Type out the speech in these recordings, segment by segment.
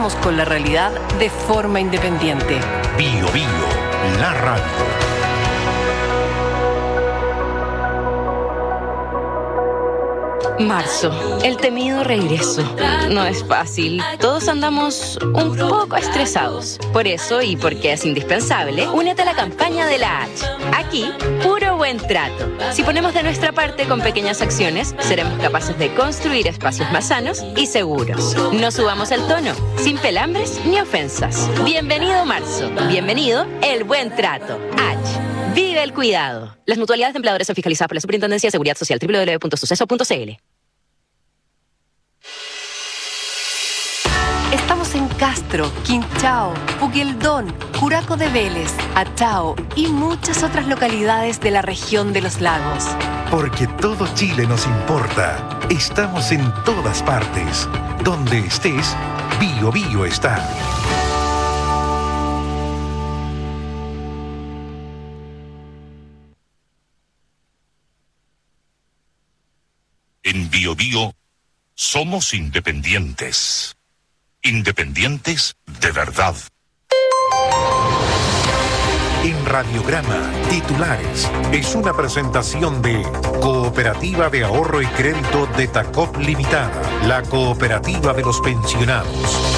conectamos con la realidad de forma independiente. Bio Bio, la radio. Marzo, el temido regreso. No es fácil. Todos andamos un poco estresados. Por eso, y porque es indispensable, únete a la campaña de la H. Aquí, puro buen trato. Si ponemos de nuestra parte con pequeñas acciones, seremos capaces de construir espacios más sanos y seguros. No subamos el tono, sin pelambres ni ofensas. Bienvenido marzo. Bienvenido el buen trato. H. Vive el cuidado. Las mutualidades de empleadores son fiscalizadas por la Superintendencia de Seguridad Social. www.suceso.cl. Estamos en Castro, Quinchao, Puqueldón, Curaco de Vélez, Achao y muchas otras localidades de la región de los lagos. Porque todo Chile nos importa. Estamos en todas partes. Donde estés, Bio Bio está. En Bio Bio somos independientes. Independientes de verdad. En Radiograma, titulares, es una presentación de Cooperativa de Ahorro y Crédito de Tacop Limitada, la cooperativa de los pensionados.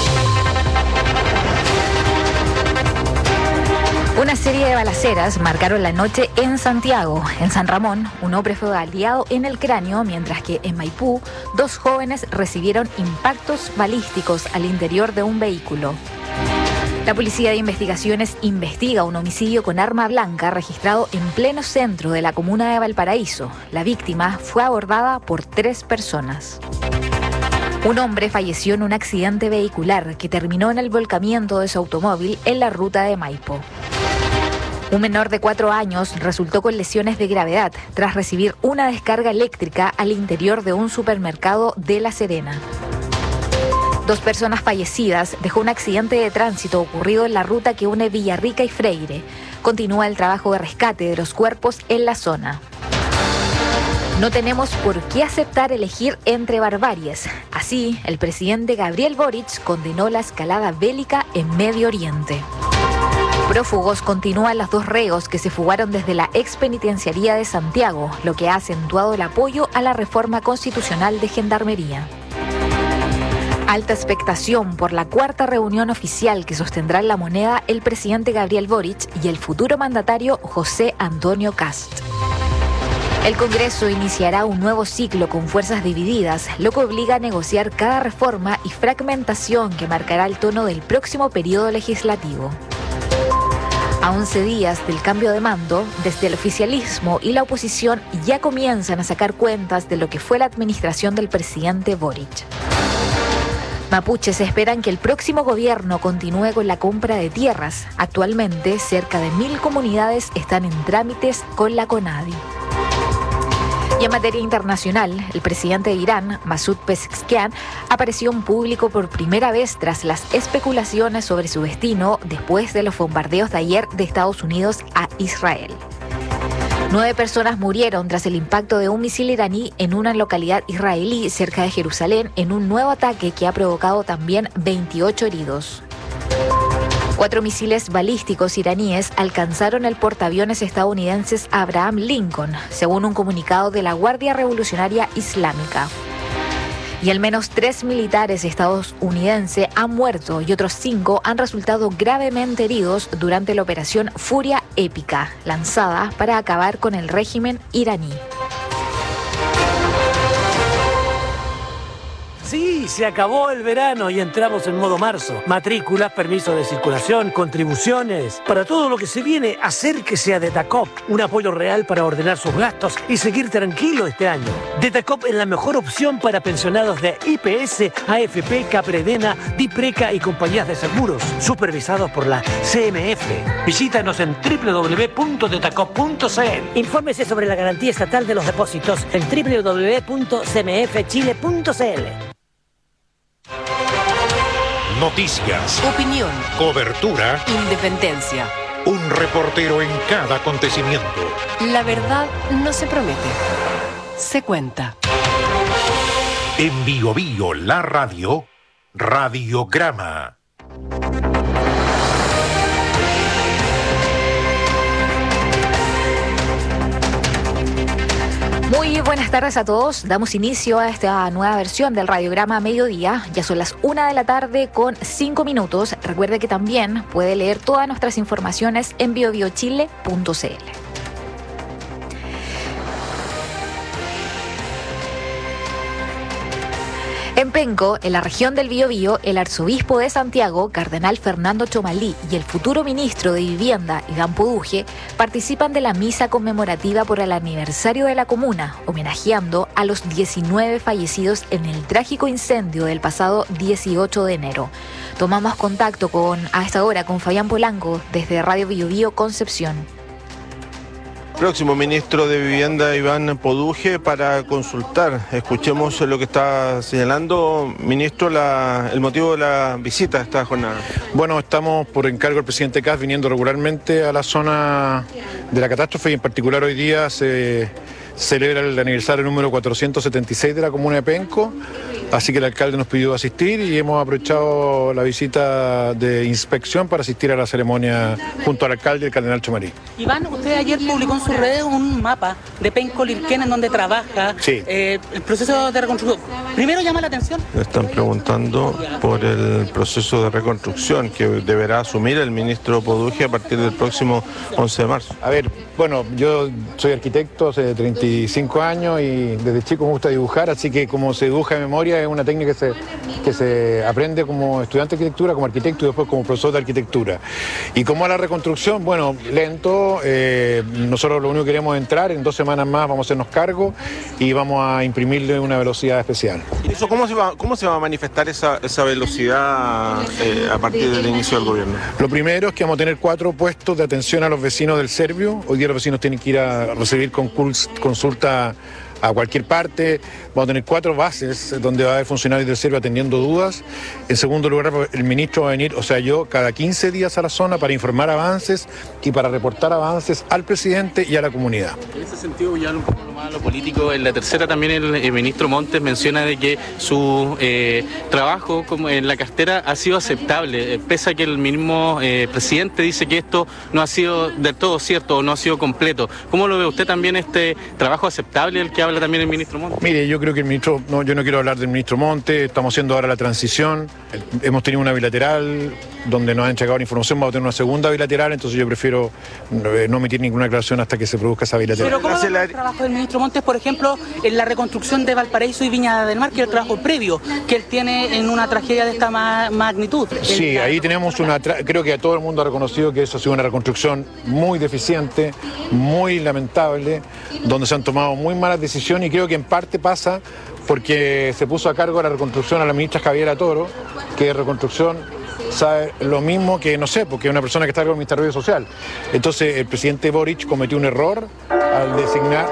Una serie de balaceras marcaron la noche en Santiago. En San Ramón, un hombre fue baleado en el cráneo, mientras que en Maipú, 2 jóvenes recibieron impactos balísticos al interior de un vehículo. La Policía de Investigaciones investiga un homicidio con arma blanca registrado en pleno centro de la comuna de Valparaíso. La víctima fue abordada por 3 personas. Un hombre falleció en un accidente vehicular que terminó en el volcamiento de su automóvil en la ruta de Maipo. Un menor de 4 años resultó con lesiones de gravedad tras recibir una descarga eléctrica al interior de un supermercado de La Serena. 2 personas fallecidas dejó un accidente de tránsito ocurrido en la ruta que une Villarrica y Freire. Continúa el trabajo de rescate de los cuerpos en la zona. No tenemos por qué aceptar elegir entre barbaries. Así, el presidente Gabriel Boric condenó la escalada bélica en Medio Oriente. Prófugos continúan los 2 reos que se fugaron desde la expenitenciaría de Santiago, lo que ha acentuado el apoyo a la reforma constitucional de Gendarmería. Alta expectación por la 4ª reunión oficial que sostendrá en La Moneda el presidente Gabriel Boric y el futuro mandatario José Antonio Kast. El Congreso iniciará un nuevo ciclo con fuerzas divididas, lo que obliga a negociar cada reforma y fragmentación que marcará el tono del próximo periodo legislativo. A 11 días del cambio de mando, desde el oficialismo y la oposición ya comienzan a sacar cuentas de lo que fue la administración del presidente Boric. Mapuches esperan que el próximo gobierno continúe con la compra de tierras. Actualmente, cerca de 1000 comunidades están en trámites con la CONADI. Y en materia internacional, el presidente de Irán, Masoud Pezeshkian, apareció en público por primera vez tras las especulaciones sobre su destino después de los bombardeos de ayer de Estados Unidos a Israel. 9 personas murieron tras el impacto de un misil iraní en una localidad israelí cerca de Jerusalén en un nuevo ataque que ha provocado también 28 heridos. 4 misiles balísticos iraníes alcanzaron el portaaviones estadounidenses Abraham Lincoln, según un comunicado de la Guardia Revolucionaria Islámica. Y al menos 3 militares estadounidenses han muerto y otros 5 han resultado gravemente heridos durante la operación Furia Épica, lanzada para acabar con el régimen iraní. Sí, se acabó el verano y entramos en modo marzo. Matrículas, permisos de circulación, contribuciones. Para todo lo que se viene, acérquese a Detacop. Un apoyo real para ordenar sus gastos y seguir tranquilo este año. Detacop es la mejor opción para pensionados de IPS, AFP, Capredena, Dipreca y compañías de seguros, supervisados por la CMF. Visítanos en www.detacop.cl. Infórmese sobre la garantía estatal de los depósitos en www.cmfchile.cl. Noticias, Opinión, cobertura, independencia. un reportero en cada acontecimiento. La verdad no se promete, se cuenta. En Bio Bio, la radio, Radiograma. Muy buenas tardes a todos. Damos inicio a esta nueva versión del Radiograma Mediodía. Ya son las 1 de la tarde con 5 minutos. Recuerde que también puede leer todas nuestras informaciones en biobiochile.cl. En Penco, en la región del Biobío, el arzobispo de Santiago, cardenal Fernando Chomalí, y el futuro ministro de Vivienda, Iván Poduje, participan de la misa conmemorativa por el aniversario de la comuna, homenajeando a los 19 fallecidos en el trágico incendio del pasado 18 de enero. Tomamos contacto a esta hora con Fabián Polanco desde Radio Biobío Concepción. Próximo ministro de Vivienda, Iván Poduje, para consultar. Escuchemos lo que está señalando, ministro, el motivo de la visita a esta jornada. Bueno, estamos por encargo del presidente Kast viniendo regularmente a la zona de la catástrofe y en particular hoy día se celebra el aniversario número 476 de la comuna de Penco, así que el alcalde nos pidió asistir y hemos aprovechado la visita de inspección para asistir a la ceremonia junto al alcalde y el cardenal Chomalí. Iván, usted ayer publicó en sus redes un mapa de Penco Lirquén en donde trabaja el proceso de reconstrucción. Primero llama la atención. Están preguntando por el proceso de reconstrucción que deberá asumir el ministro Poduje a partir del próximo 11 de marzo. A ver, bueno, yo soy arquitecto hace 35 años y desde chico me gusta dibujar, así que como se dibuja de memoria es una técnica que se aprende como estudiante de arquitectura, como arquitecto y después como profesor de arquitectura. Y como a la reconstrucción, bueno, lento, nosotros lo único que queremos es entrar, en 2 semanas más vamos a hacernos cargo y vamos a imprimirle una velocidad especial. ¿Y eso cómo se va a manifestar esa velocidad a partir del inicio del gobierno? Lo primero es que vamos a tener 4 puestos de atención a los vecinos del Servio. Hoy día los vecinos tienen que ir a recibir consulta a cualquier parte. Vamos a tener 4 bases donde va a haber funcionarios del Servio atendiendo dudas. En segundo lugar, el ministro va a venir, o sea, yo, cada 15 días a la zona para informar avances y para reportar avances al presidente y a la comunidad. En ese sentido, ya un poco más a lo político, en la tercera también el ministro Montes menciona de que su trabajo en la cartera ha sido aceptable, pese a que el mismo presidente dice que esto no ha sido del todo cierto o no ha sido completo. ¿Cómo lo ve usted también este trabajo aceptable del que habla también el ministro Montes? Mire, yo creo que el ministro, yo no quiero hablar del ministro Montes, estamos haciendo ahora la transición, hemos tenido una bilateral donde nos han entregado la información, vamos a tener una segunda bilateral, entonces yo prefiero no emitir ninguna aclaración hasta que se produzca esa bilateral. Pero ¿cómo va el trabajo del ministro Montes, por ejemplo, en la reconstrucción de Valparaíso y Viña del Mar, que es el trabajo previo que él tiene en una tragedia de esta magnitud? Sí, ahí tenemos creo que todo el mundo ha reconocido que eso ha sido una reconstrucción muy deficiente, muy lamentable, donde se han tomado muy malas decisiones y creo que en parte pasa porque se puso a cargo de la reconstrucción a la ministra Javiera Toro, que de reconstrucción sabe lo mismo que, no sé, porque es una persona que está en el Ministerio Social. Entonces el presidente Boric cometió un error al designar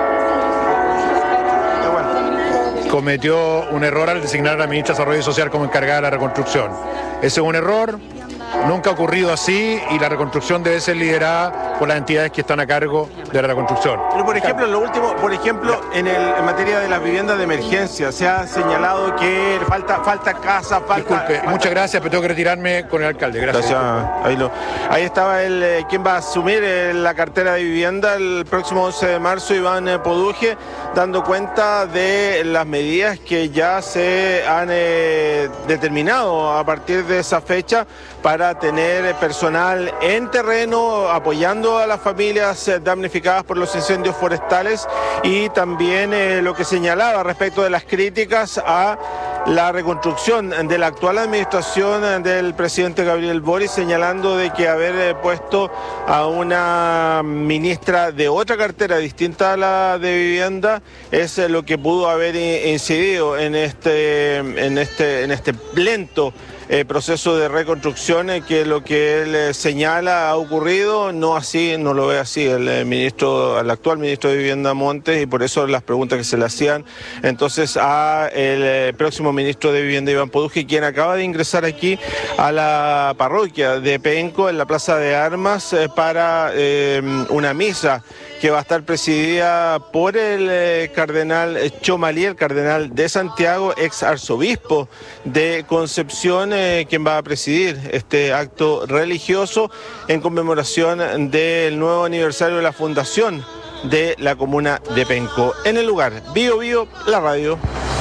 a la ministra de Desarrollo Social como encargada de la reconstrucción. Ese es un error. Nunca ha ocurrido así y la reconstrucción debe ser liderada por las entidades que están a cargo de la reconstrucción. Pero por ejemplo, lo último, en materia de las viviendas de emergencia, se ha señalado que falta casa, Disculpe, muchas gracias, pero tengo que retirarme con el alcalde. Gracias. Ahí estaba quien va a asumir la cartera de vivienda el próximo 11 de marzo, Iván Poduje, dando cuenta de las medidas que ya se han determinado a partir de esa fecha para tener personal en terreno apoyando a las familias damnificadas por los incendios forestales y también lo que señalaba respecto de las críticas a la reconstrucción de la actual administración del presidente Gabriel Boric, señalando de que haber puesto a una ministra de otra cartera distinta a la de vivienda es lo que pudo haber incidido en este lento proceso de reconstrucción, que lo que él señala ha ocurrido, no así, no lo ve así el actual ministro de Vivienda Montes, y por eso las preguntas que se le hacían entonces a el próximo ministro de Vivienda, Iván Poduje, quien acaba de ingresar aquí a la parroquia de Penco, en la Plaza de Armas, para una misa que va a estar presidida por el cardenal Chomalí, el cardenal de Santiago, ex arzobispo de Concepción, quien va a presidir este acto religioso en conmemoración del nuevo aniversario de la fundación de la comuna de Penco. En el lugar, Bío Bío, la radio.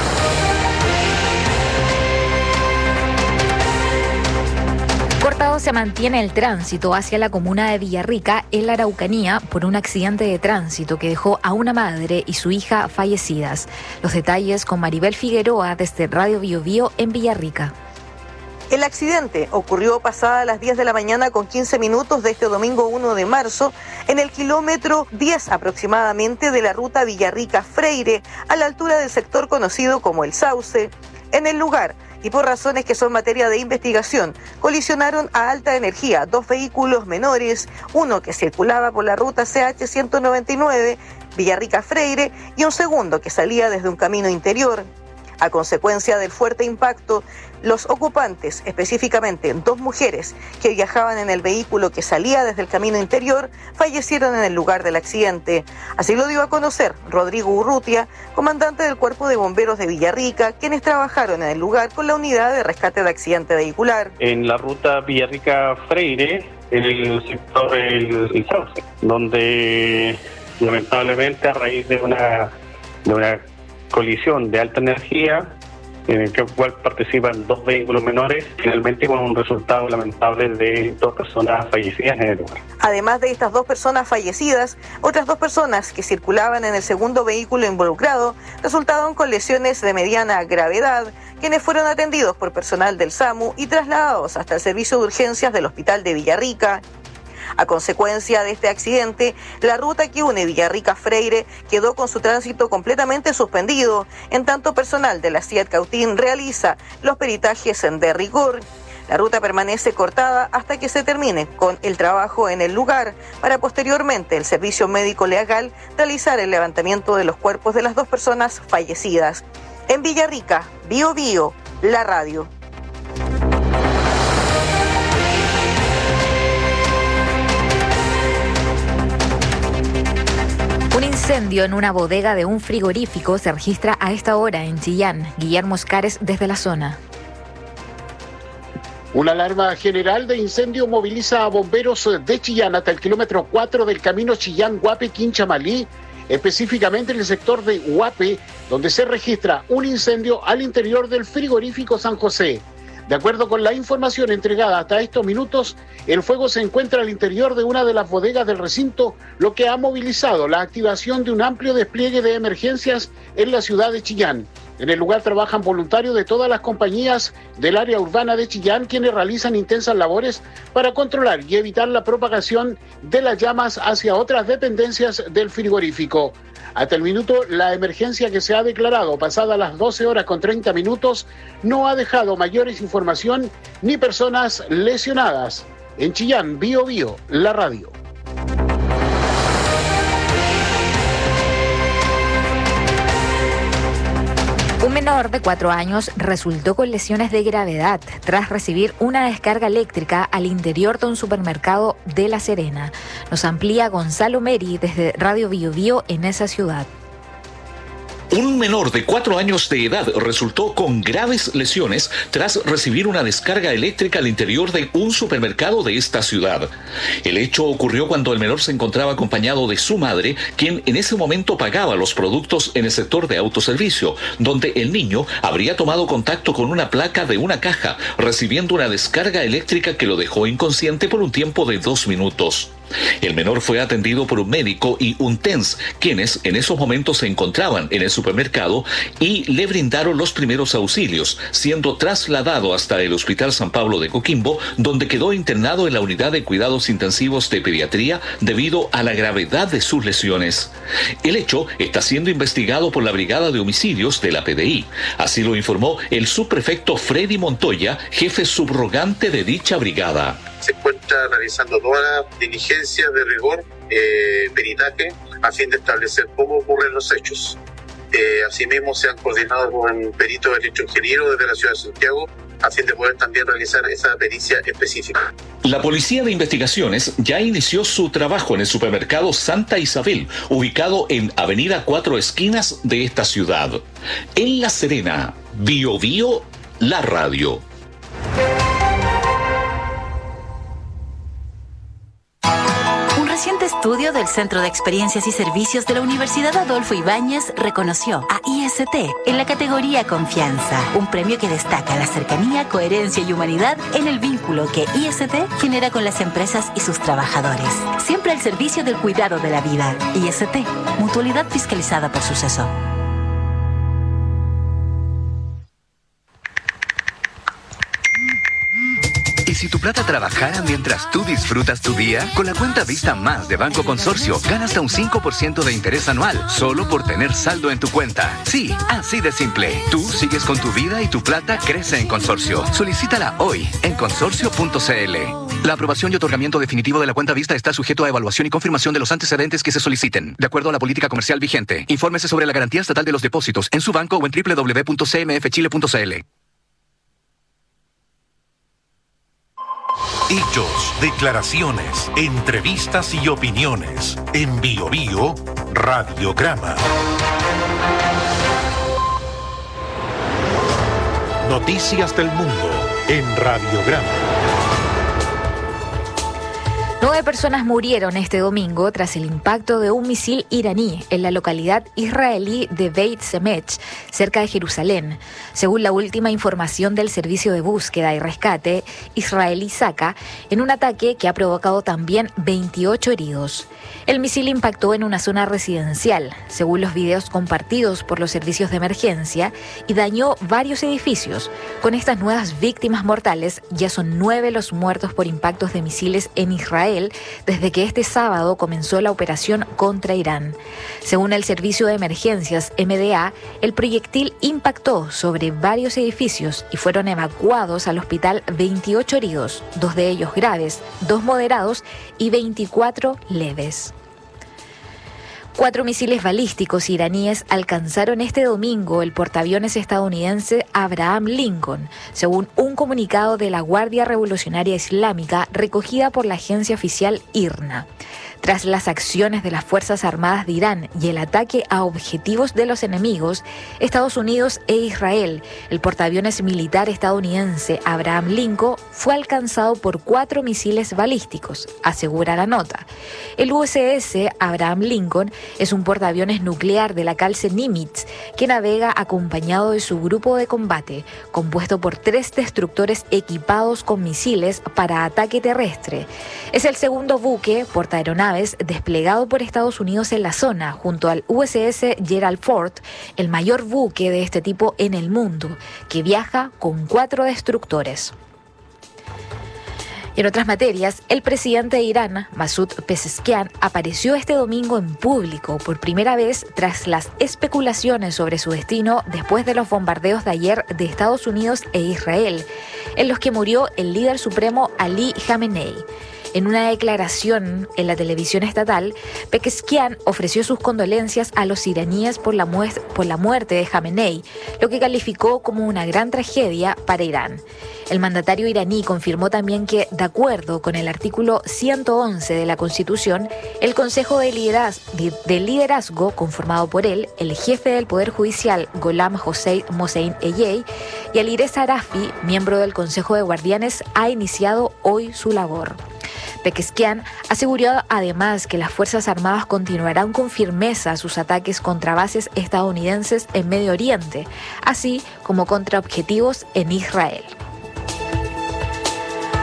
Cortado se mantiene el tránsito hacia la comuna de Villarrica, en la Araucanía, por un accidente de tránsito que dejó a una madre y su hija fallecidas. Los detalles con Maribel Figueroa desde Radio Bío Bío en Villarrica. El accidente ocurrió pasada las 10 de la mañana con 15 minutos de este domingo 1 de marzo en el kilómetro 10 aproximadamente de la ruta Villarrica-Freire, a la altura del sector conocido como El Sauce. En el lugar, y por razones que son materia de investigación, colisionaron a alta energía dos vehículos menores, uno que circulaba por la ruta CH 199 Villarrica-Freire y un segundo que salía desde un camino interior. A consecuencia del fuerte impacto, los ocupantes, específicamente dos mujeres que viajaban en el vehículo que salía desde el camino interior, fallecieron en el lugar del accidente. Así lo dio a conocer Rodrigo Urrutia, comandante del Cuerpo de Bomberos de Villarrica, quienes trabajaron en el lugar con la unidad de rescate de accidente vehicular. En la ruta Villarrica-Freire, en el sector El Sauce, donde lamentablemente a raíz de una colisión de alta energía, en el cual participan dos vehículos menores, finalmente con un resultado lamentable de dos personas fallecidas en el lugar. Además de estas dos personas fallecidas, otras dos personas que circulaban en el segundo vehículo involucrado resultaron con lesiones de mediana gravedad, quienes fueron atendidos por personal del SAMU y trasladados hasta el servicio de urgencias del Hospital de Villarrica. A consecuencia de este accidente, la ruta que une Villarrica-Freire quedó con su tránsito completamente suspendido, en tanto personal de la CIAT Cautín realiza los peritajes de rigor. La ruta permanece cortada hasta que se termine con el trabajo en el lugar, para posteriormente el servicio médico legal realizar el levantamiento de los cuerpos de las dos personas fallecidas. En Villarrica, Bío Bío, la radio. Un incendio en una bodega de un frigorífico se registra a esta hora en Chillán. Guillermo Escares desde la zona. Una alarma general de incendio moviliza a bomberos de Chillán hasta el kilómetro 4 del camino Chillán-Guape-Quinchamalí, específicamente en el sector de Guape, donde se registra un incendio al interior del frigorífico San José. De acuerdo con la información entregada hasta estos minutos, el fuego se encuentra al interior de una de las bodegas del recinto, lo que ha movilizado la activación de un amplio despliegue de emergencias en la ciudad de Chillán. En el lugar trabajan voluntarios de todas las compañías del área urbana de Chillán, quienes realizan intensas labores para controlar y evitar la propagación de las llamas hacia otras dependencias del frigorífico. Hasta el minuto, la emergencia que se ha declarado pasada las 12 horas con 30 minutos no ha dejado mayores información ni personas lesionadas. En Chillán, Bío Bío, la radio. Un menor de 4 años resultó con lesiones de gravedad tras recibir una descarga eléctrica al interior de un supermercado de La Serena. Nos amplía Gonzalo Meri desde Radio Bío Bío en esa ciudad. Un menor de 4 años de edad resultó con graves lesiones tras recibir una descarga eléctrica al interior de un supermercado de esta ciudad. El hecho ocurrió cuando el menor se encontraba acompañado de su madre, quien en ese momento pagaba los productos en el sector de autoservicio, donde el niño habría tomado contacto con una placa de una caja, recibiendo una descarga eléctrica que lo dejó inconsciente por un tiempo de 2 minutos. El menor fue atendido por un médico y un TENS, quienes en esos momentos se encontraban en el supermercado y le brindaron los primeros auxilios, siendo trasladado hasta el Hospital San Pablo de Coquimbo, donde quedó internado en la unidad de cuidados intensivos de pediatría debido a la gravedad de sus lesiones. El hecho está siendo investigado por la Brigada de Homicidios de la PDI. Así lo informó el subprefecto Freddy Montoya, jefe subrogante de dicha brigada. Se encuentra realizando todas las diligencias de rigor, peritaje, a fin de establecer cómo ocurren los hechos. Asimismo, se han coordinado con peritos del electroingeniero desde la ciudad de Santiago, a fin de poder también realizar esa pericia específica. La Policía de Investigaciones ya inició su trabajo en el supermercado Santa Isabel, ubicado en Avenida Cuatro Esquinas de esta ciudad. En La Serena, BioBio, la radio. Un reciente estudio del Centro de Experiencias y Servicios de la Universidad Adolfo Ibáñez reconoció a IST en la categoría Confianza, un premio que destaca la cercanía, coherencia y humanidad en el vínculo que IST genera con las empresas y sus trabajadores. Siempre al servicio del cuidado de la vida. IST, mutualidad fiscalizada por Suceso. ¿Y si tu plata trabajara mientras tú disfrutas tu día? Con la cuenta Vista Más de Banco Consorcio, gana hasta un 5% de interés anual, solo por tener saldo en tu cuenta. Sí, así de simple. Tú sigues con tu vida y tu plata crece en Consorcio. Solicítala hoy en consorcio.cl. La aprobación y otorgamiento definitivo de la cuenta Vista está sujeto a evaluación y confirmación de los antecedentes que se soliciten, de acuerdo a la política comercial vigente. Infórmese sobre la garantía estatal de los depósitos en su banco o en www.cmfchile.cl. Hechos, declaraciones, entrevistas y opiniones. En BioBio, Radiograma. Noticias del mundo en Radiograma. 9 personas murieron este domingo tras el impacto de un misil iraní en la localidad israelí de Beit Shemesh, cerca de Jerusalén. Según la última información del Servicio de Búsqueda y Rescate israelí SACA, en un ataque que ha provocado también 28 heridos. El misil impactó en una zona residencial, según los videos compartidos por los servicios de emergencia, y dañó varios edificios. Con estas nuevas víctimas mortales, ya son 9 los muertos por impactos de misiles en Israel desde que este sábado comenzó la operación contra Irán. Según el Servicio de Emergencias MDA, el proyectil impactó sobre varios edificios y fueron evacuados al hospital 28 heridos, 2 de ellos graves, 2 moderados y 24 leves. 4 misiles balísticos iraníes alcanzaron este domingo el portaaviones estadounidense Abraham Lincoln, según un comunicado de la Guardia Revolucionaria Islámica recogida por la agencia oficial IRNA. Tras las acciones de las Fuerzas Armadas de Irán y el ataque a objetivos de los enemigos, Estados Unidos e Israel, el portaaviones militar estadounidense Abraham Lincoln fue alcanzado por 4 misiles balísticos, asegura la nota. El USS Abraham Lincoln es un portaaviones nuclear de la clase Nimitz que navega acompañado de su grupo de combate, compuesto por 3 destructores equipados con misiles para ataque terrestre. Es el segundo buque portaaeronaves desplegado por Estados Unidos en la zona, junto al USS Gerald Ford, el mayor buque de este tipo en el mundo, que viaja con 4 destructores. En otras materias, el presidente de Irán, Masoud Pezeshkian, apareció este domingo en público por primera vez tras las especulaciones sobre su destino después de los bombardeos de ayer de Estados Unidos e Israel, en los que murió el líder supremo Ali Khamenei. En una declaración en la televisión estatal, Pezeshkian ofreció sus condolencias a los iraníes por la muerte de Khamenei, lo que calificó como una gran tragedia para Irán. El mandatario iraní confirmó también que, de acuerdo con el artículo 111 de la Constitución, el Consejo de Liderazgo, conformado por él, el jefe del Poder Judicial, Gholam Hossein Ejei, y Alireza Arafi, miembro del Consejo de Guardianes, ha iniciado hoy su labor. Pezeshkian aseguró además que las Fuerzas Armadas continuarán con firmeza sus ataques contra bases estadounidenses en Medio Oriente, así como contra objetivos en Israel.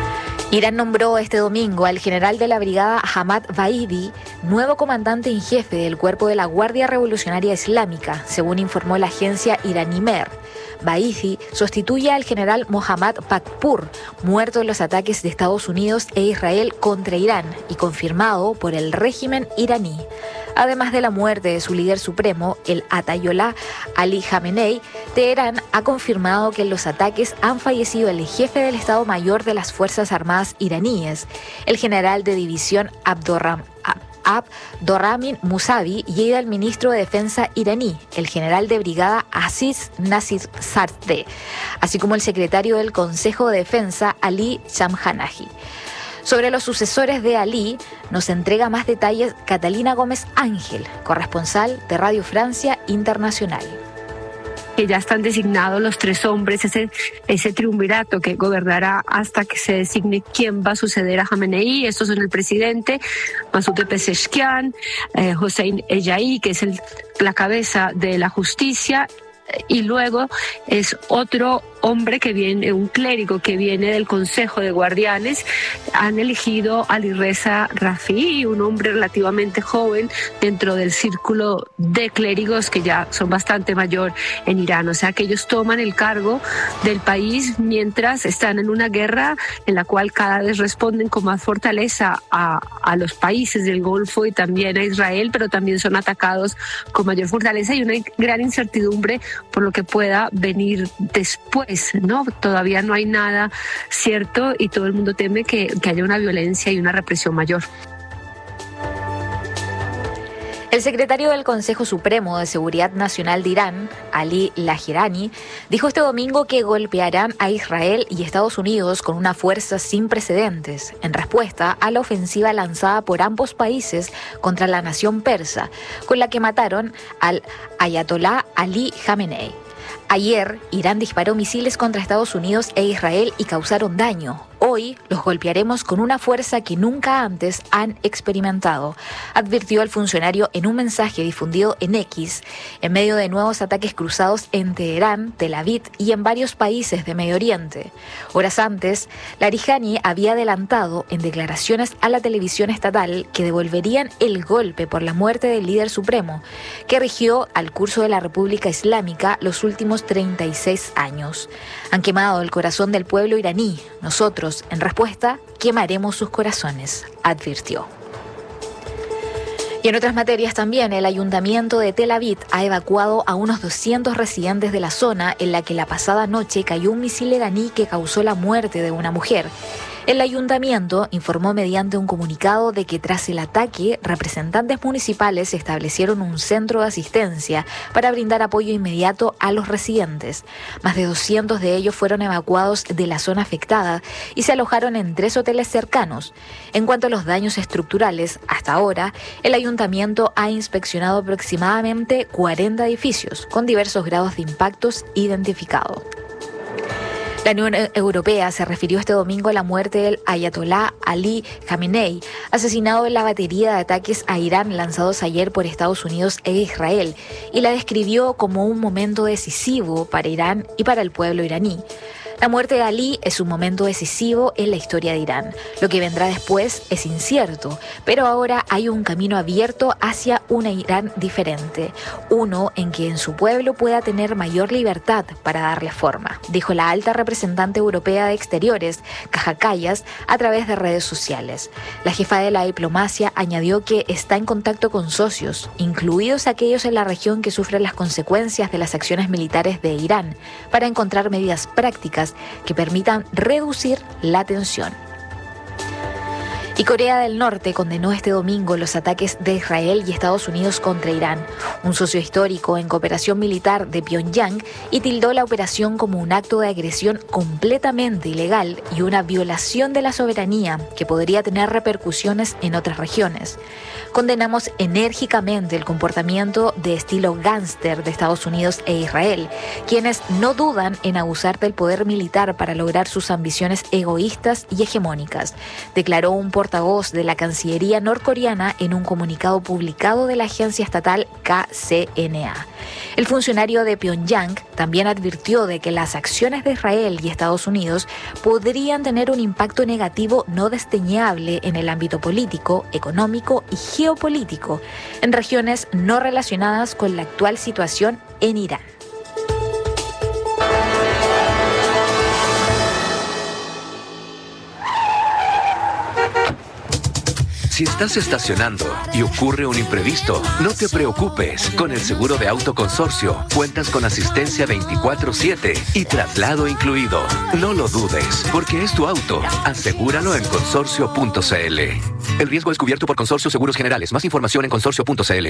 Irán nombró este domingo al general de la brigada Hamad Vaidi nuevo comandante en jefe del cuerpo de la Guardia Revolucionaria Islámica, según informó la agencia iraní Mer. Vaidi sustituye al general Mohammad Pakpur, muerto en los ataques de Estados Unidos e Israel contra Irán y confirmado por el régimen iraní. Además de la muerte de su líder supremo, el Ayatolá Ali Khamenei, Teherán ha confirmado que en los ataques han fallecido el jefe del Estado Mayor de las Fuerzas Armadas iraníes, el general de división Abdorrahman Musavi, y el ministro de Defensa iraní, el general de brigada Aziz Nasirzadeh, así como el secretario del Consejo de Defensa Ali Shamkhanahi. Sobre los sucesores de Ali nos entrega más detalles Catalina Gómez Ángel, corresponsal de Radio Francia Internacional. Que ya están designados los 3 hombres, ese triunvirato que gobernará hasta que se designe quién va a suceder a Khamenei. Estos son el presidente Masoud Pezeshkian, Hossein Ejaí, que es la cabeza de la justicia, y luego es otro hombre que viene, un clérigo que viene del Consejo de Guardianes. Han elegido a Ali Reza Rafi'i, un hombre relativamente joven dentro del círculo de clérigos que ya son bastante mayor en Irán. O sea que ellos toman el cargo del país mientras están en una guerra en la cual cada vez responden con más fortaleza a los países del Golfo y también a Israel, pero también son atacados con mayor fortaleza y una gran incertidumbre por lo que pueda venir después, ¿no? Todavía no hay nada cierto y todo el mundo teme que haya una violencia y una represión mayor. El secretario del Consejo Supremo de Seguridad Nacional de Irán, Ali Lajerani, dijo este domingo que golpearán a Israel y Estados Unidos con una fuerza sin precedentes, en respuesta a la ofensiva lanzada por ambos países contra la nación persa, con la que mataron al Ayatolá Ali Khamenei. Ayer, Irán disparó misiles contra Estados Unidos e Israel y causaron daño. Hoy los golpearemos con una fuerza que nunca antes han experimentado, advirtió el funcionario en un mensaje difundido en X, en medio de nuevos ataques cruzados en Teherán, Tel Aviv y en varios países de Medio Oriente. Horas antes, Larijani había adelantado en declaraciones a la televisión estatal que devolverían el golpe por la muerte del líder supremo, que rigió al curso de la República Islámica los últimos 36 años. Han quemado el corazón del pueblo iraní. Nosotros, en respuesta, quemaremos sus corazones, advirtió. Y en otras materias también, el ayuntamiento de Tel Aviv ha evacuado a unos 200 residentes de la zona en la que la pasada noche cayó un misil iraní que causó la muerte de una mujer. El ayuntamiento informó mediante un comunicado de que tras el ataque, representantes municipales establecieron un centro de asistencia para brindar apoyo inmediato a los residentes. Más de 200 de ellos fueron evacuados de la zona afectada y se alojaron en 3 hoteles cercanos. En cuanto a los daños estructurales, hasta ahora, el ayuntamiento ha inspeccionado aproximadamente 40 edificios con diversos grados de impactos identificados. La Unión Europea se refirió este domingo a la muerte del Ayatolá Ali Khamenei, asesinado en la batería de ataques a Irán lanzados ayer por Estados Unidos e Israel, y la describió como un momento decisivo para Irán y para el pueblo iraní. La muerte de Ali es un momento decisivo en la historia de Irán. Lo que vendrá después es incierto, pero ahora hay un camino abierto hacia un Irán diferente, uno en que en su pueblo pueda tener mayor libertad para darle forma, dijo la alta representante europea de Exteriores, Kaja Kallas, a través de redes sociales. La jefa de la diplomacia añadió que está en contacto con socios, incluidos aquellos en la región que sufren las consecuencias de las acciones militares de Irán, para encontrar medidas prácticas que permitan reducir la tensión. Y Corea del Norte condenó este domingo los ataques de Israel y Estados Unidos contra Irán, un socio histórico en cooperación militar de Pyongyang, y tildó la operación como un acto de agresión completamente ilegal y una violación de la soberanía que podría tener repercusiones en otras regiones. Condenamos enérgicamente el comportamiento de estilo gángster de Estados Unidos e Israel, quienes no dudan en abusar del poder militar para lograr sus ambiciones egoístas y hegemónicas, declaró un portavoz de la Cancillería norcoreana en un comunicado publicado de la agencia estatal KCNA. El funcionario de Pyongyang también advirtió de que las acciones de Israel y Estados Unidos podrían tener un impacto negativo no desdeñable en el ámbito político, económico y geopolítico en regiones no relacionadas con la actual situación en Irán. Si estás estacionando y ocurre un imprevisto, no te preocupes. Con el seguro de auto Consorcio, cuentas con asistencia 24/7 y traslado incluido. No lo dudes, porque es tu auto. Asegúralo en consorcio.cl. El riesgo es cubierto por Consorcio Seguros Generales. Más información en consorcio.cl.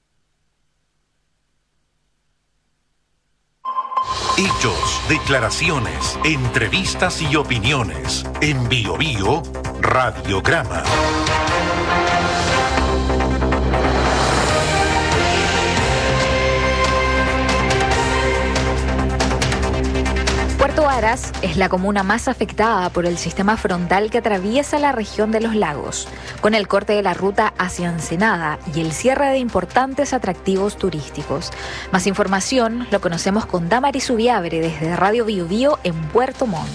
Hechos, declaraciones, entrevistas y opiniones. En Bio Bio, Radiograma. Puerto Varas es la comuna más afectada por el sistema frontal que atraviesa la región de los lagos, con el corte de la ruta hacia Ensenada y el cierre de importantes atractivos turísticos. Más información lo conocemos con Damaris Ubiabre desde Radio Bio Bio en Puerto Montt.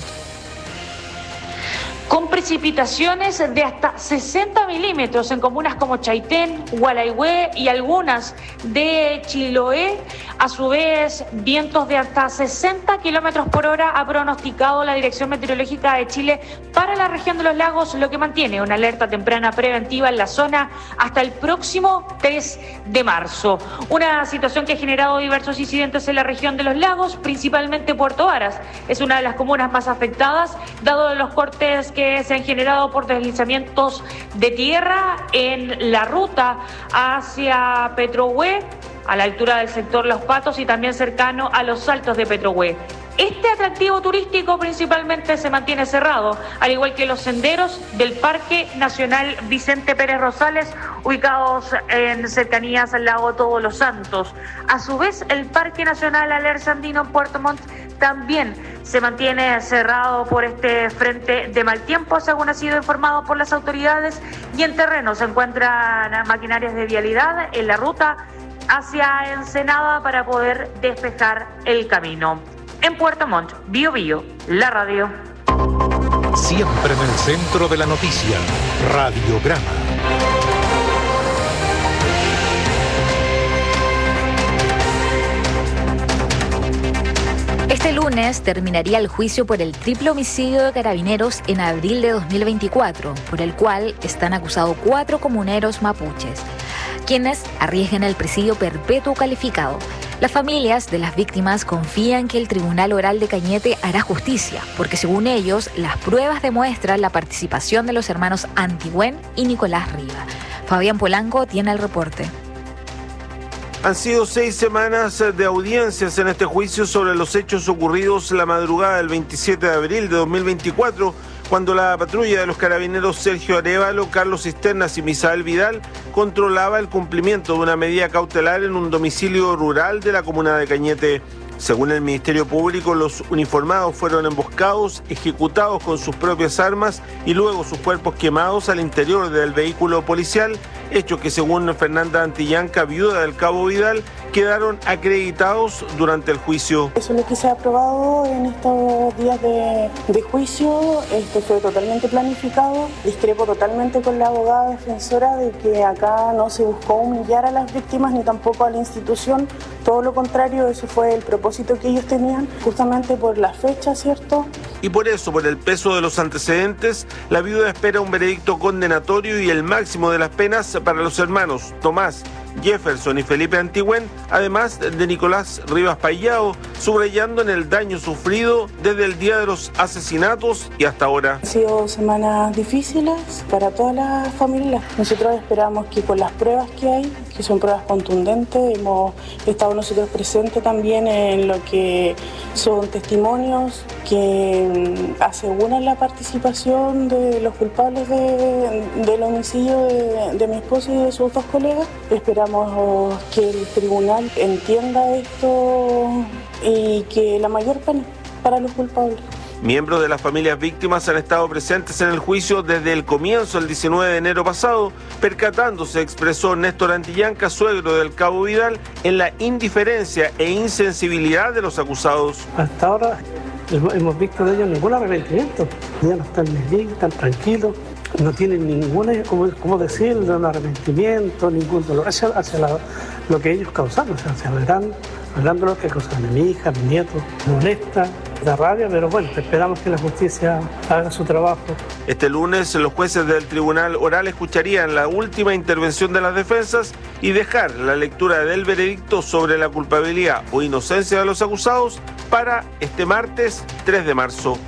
Con precipitaciones de hasta 60 milímetros en comunas como Chaitén, Gualeguay y algunas de Chiloé. A su vez, vientos de hasta 60 kilómetros por hora ha pronosticado la Dirección Meteorológica de Chile para la región de los lagos, lo que mantiene una alerta temprana preventiva en la zona hasta el próximo 3 de marzo. Una situación que ha generado diversos incidentes en la región de los lagos, principalmente Puerto Varas. Es una de las comunas más afectadas, dado los cortes que se han generado por deslizamientos de tierra en la ruta hacia Petrohue, a la altura del sector Los Patos y también cercano a los Saltos de Petrohue. Este atractivo turístico principalmente se mantiene cerrado, al igual que los senderos del Parque Nacional Vicente Pérez Rosales, ubicados en cercanías al lago Todos los Santos. A su vez, el Parque Nacional Alerce Andino en Puerto Montt también se mantiene cerrado por este frente de mal tiempo, según ha sido informado por las autoridades, y en terreno se encuentran maquinarias de vialidad en la ruta hacia Ensenada para poder despejar el camino. En Puerto Montt, Bio Bio, la radio. Siempre en el centro de la noticia, Radiograma. Este lunes terminaría el juicio por el triple homicidio de Carabineros en abril de 2024, por el cual están acusados 4 comuneros mapuches, quienes arriesgan el presidio perpetuo calificado. Las familias de las víctimas confían que el Tribunal Oral de Cañete hará justicia, porque según ellos, las pruebas demuestran la participación de los hermanos Antigüén y Nicolás Riva. Fabián Polanco tiene el reporte. Han sido 6 semanas de audiencias en este juicio sobre los hechos ocurridos la madrugada del 27 de abril de 2024, cuando la patrulla de los carabineros Sergio Arévalo, Carlos Cisternas y Misael Vidal controlaba el cumplimiento de una medida cautelar en un domicilio rural de la comuna de Cañete. Según el Ministerio Público, los uniformados fueron emboscados, ejecutados con sus propias armas y luego sus cuerpos quemados al interior del vehículo policial, hecho que según Fernanda Antillanca, viuda del cabo Vidal, quedaron acreditados durante el juicio. Eso es lo que se ha aprobado en estos días de juicio. Esto fue totalmente planificado. Discrepo totalmente con la abogada defensora de que acá no se buscó humillar a las víctimas ni tampoco a la institución. Todo lo contrario, eso fue el propósito que ellos tenían, justamente por la fecha, ¿cierto? Y por eso, por el peso de los antecedentes, la viuda espera un veredicto condenatorio y el máximo de las penas para los hermanos Tomás, Jefferson y Felipe Antigüén, además de Nicolás Rivas Payao, subrayando en el daño sufrido desde el día de los asesinatos y hasta ahora. Han sido semanas difíciles para todas las familias. Nosotros esperamos que con las pruebas que hay, que son pruebas contundentes, hemos estado nosotros presentes también en lo que son testimonios que aseguran la participación de los culpables del homicidio de mi esposo y de sus 2 colegas. Esperamos que el tribunal entienda esto y que la mayor pena para los culpables. Miembros de las familias víctimas han estado presentes en el juicio desde el comienzo, el 19 de enero pasado, percatándose, expresó Néstor Antillanca, suegro del cabo Vidal, en la indiferencia e insensibilidad de los acusados. Hasta ahora hemos visto de ellos ningún arrepentimiento. Ya no están bien, están tranquilos, no tienen ninguna, ¿cómo decirlo? Un arrepentimiento, ningún dolor hacia lo que ellos causaron. O sea, se verán hablando de lo que causaron a mi hija, a mi nieto. Me molesta, da rabia, pero bueno, esperamos que la justicia haga su trabajo. Este lunes los jueces del Tribunal Oral escucharían la última intervención de las defensas y dejar la lectura del veredicto sobre la culpabilidad o inocencia de los acusados para este martes 3 de marzo.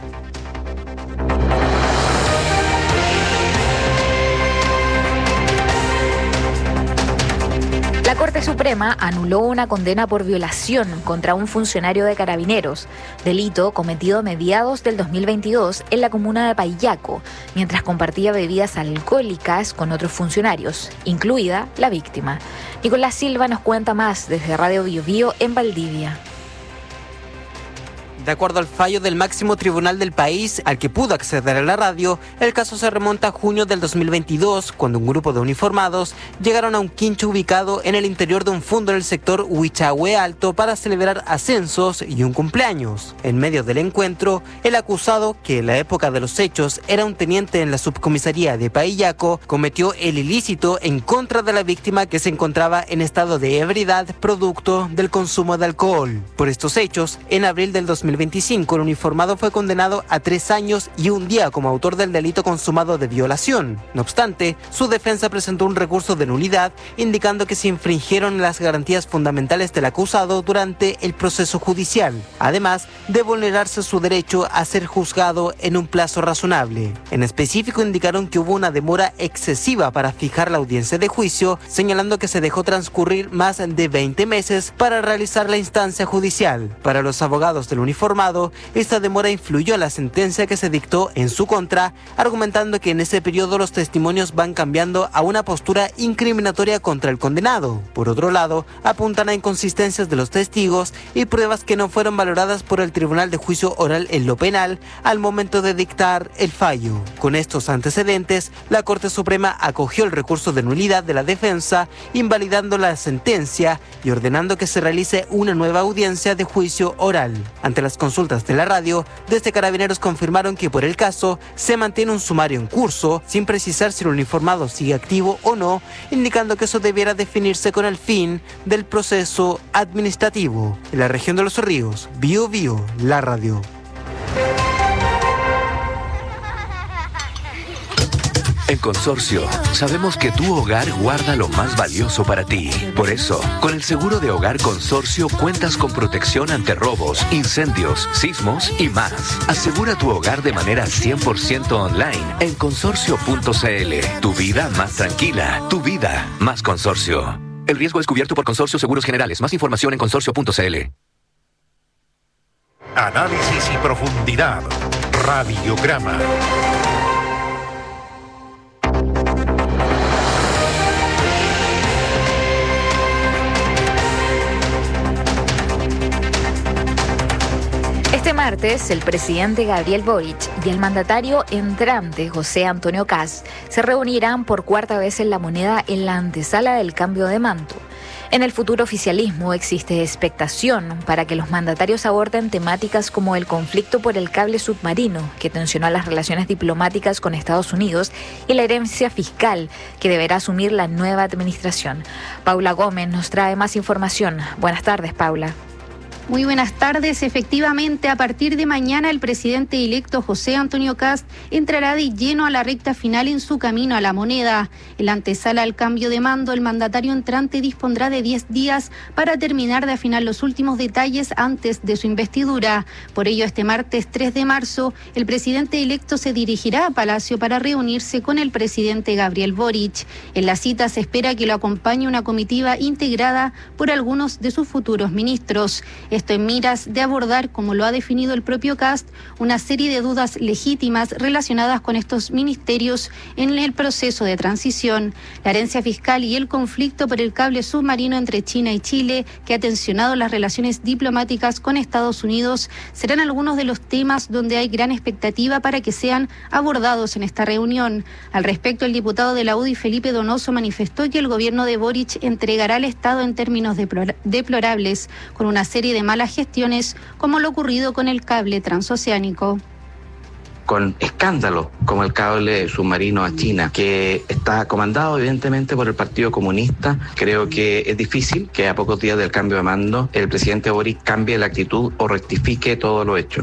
La Corte Suprema anuló una condena por violación contra un funcionario de Carabineros, delito cometido a mediados del 2022 en la comuna de Paillaco, mientras compartía bebidas alcohólicas con otros funcionarios, incluida la víctima. Nicolás Silva nos cuenta más desde Radio Biobío en Valdivia. De acuerdo al fallo del máximo tribunal del país, al que pudo acceder a la radio, el caso se remonta a junio del 2022, cuando un grupo de uniformados llegaron a un quincho ubicado en el interior de un fondo en el sector Huichahue Alto para celebrar ascensos y un cumpleaños. En medio del encuentro, el acusado, que en la época de los hechos era un teniente en la subcomisaría de Paillaco, cometió el ilícito en contra de la víctima, que se encontraba en estado de ebriedad producto del consumo de alcohol. Por estos hechos, en abril del 2025, el uniformado fue condenado a 3 años y 1 día como autor del delito consumado de violación. No obstante, su defensa presentó un recurso de nulidad, indicando que se infringieron las garantías fundamentales del acusado durante el proceso judicial, además de vulnerarse su derecho a ser juzgado en un plazo razonable. En específico, indicaron que hubo una demora excesiva para fijar la audiencia de juicio, señalando que se dejó transcurrir más de 20 meses para realizar la instancia judicial. Para los abogados del uniformado, esta demora influyó en la sentencia que se dictó en su contra, argumentando que en ese periodo los testimonios van cambiando a una postura incriminatoria contra el condenado. Por otro lado, apuntan a inconsistencias de los testigos y pruebas que no fueron valoradas por el Tribunal de Juicio Oral en lo penal al momento de dictar el fallo. Con estos antecedentes, la Corte Suprema acogió el recurso de nulidad de la defensa, invalidando la sentencia y ordenando que se realice una nueva audiencia de juicio oral. Ante las consultas de la radio, desde Carabineros confirmaron que por el caso se mantiene un sumario en curso, sin precisar si el uniformado sigue activo o no, indicando que eso debiera definirse con el fin del proceso administrativo. En la región de Los Ríos, Biobío, la radio. En Consorcio, sabemos que tu hogar guarda lo más valioso para ti. Por eso, con el seguro de hogar Consorcio cuentas con protección ante robos, incendios, sismos y más. Asegura tu hogar de manera 100% online en consorcio.cl. Tu vida más tranquila, tu vida más Consorcio. El riesgo es cubierto por Consorcio Seguros Generales. Más información en consorcio.cl. Análisis y profundidad. Radiograma. Este martes, el presidente Gabriel Boric y el mandatario entrante José Antonio Kast se reunirán por 4ª vez en La Moneda en la antesala del cambio de mando. En el futuro oficialismo existe expectación para que los mandatarios aborden temáticas como el conflicto por el cable submarino, que tensionó las relaciones diplomáticas con Estados Unidos, y la herencia fiscal que deberá asumir la nueva administración. Paula Gómez nos trae más información. Buenas tardes, Paula. Muy buenas tardes. Efectivamente, a partir de mañana el presidente electo José Antonio Kast entrará de lleno a la recta final en su camino a La Moneda. En la antesala al cambio de mando, el mandatario entrante dispondrá de 10 días para terminar de afinar los últimos detalles antes de su investidura. Por ello, este martes 3 de marzo, el presidente electo se dirigirá a Palacio para reunirse con el presidente Gabriel Boric. En la cita se espera que lo acompañe una comitiva integrada por algunos de sus futuros ministros. Esto en miras de abordar, como lo ha definido el propio Kast, una serie de dudas legítimas relacionadas con estos ministerios en el proceso de transición. La herencia fiscal y el conflicto por el cable submarino entre China y Chile, que ha tensionado las relaciones diplomáticas con Estados Unidos, serán algunos de los temas donde hay gran expectativa para que sean abordados en esta reunión. Al respecto, el diputado de la UDI, Felipe Donoso, manifestó que el gobierno de Boric entregará al Estado en términos deplorables, con una serie de malas gestiones, como lo ocurrido con el cable transoceánico. Con escándalos como el cable submarino a China, que está comandado evidentemente por el Partido Comunista. Creo que es difícil que a pocos días del cambio de mando el presidente Boric cambie la actitud o rectifique todo lo hecho.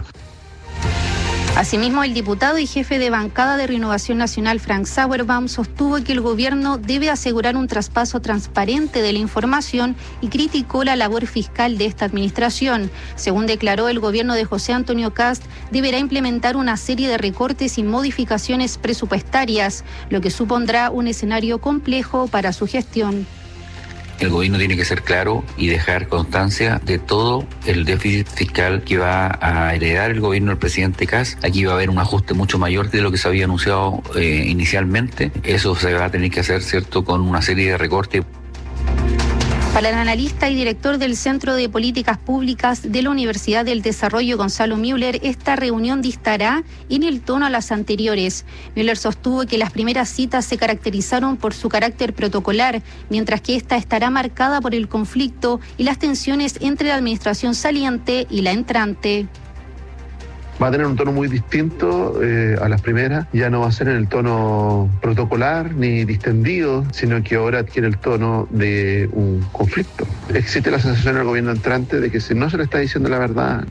Asimismo, el diputado y jefe de bancada de Renovación Nacional, Frank Sauerbaum, sostuvo que el gobierno debe asegurar un traspaso transparente de la información y criticó la labor fiscal de esta administración. Según declaró, el gobierno de José Antonio Kast deberá implementar una serie de recortes y modificaciones presupuestarias, lo que supondrá un escenario complejo para su gestión. El gobierno tiene que ser claro y dejar constancia de todo el déficit fiscal que va a heredar el gobierno del presidente Kast. Aquí va a haber un ajuste mucho mayor de lo que se había anunciado inicialmente. Eso se va a tener que hacer, ¿cierto?, con una serie de recortes. Para el analista y director del Centro de Políticas Públicas de la Universidad del Desarrollo, Gonzalo Müller, esta reunión distará en el tono a las anteriores. Müller sostuvo que las primeras citas se caracterizaron por su carácter protocolar, mientras que esta estará marcada por el conflicto y las tensiones entre la administración saliente y la entrante. Va a tener un tono muy distinto a las primeras. Ya no va a ser en el tono protocolar ni distendido, sino que ahora adquiere el tono de un conflicto. Existe la sensación al gobierno entrante de que si no se le está diciendo la verdad.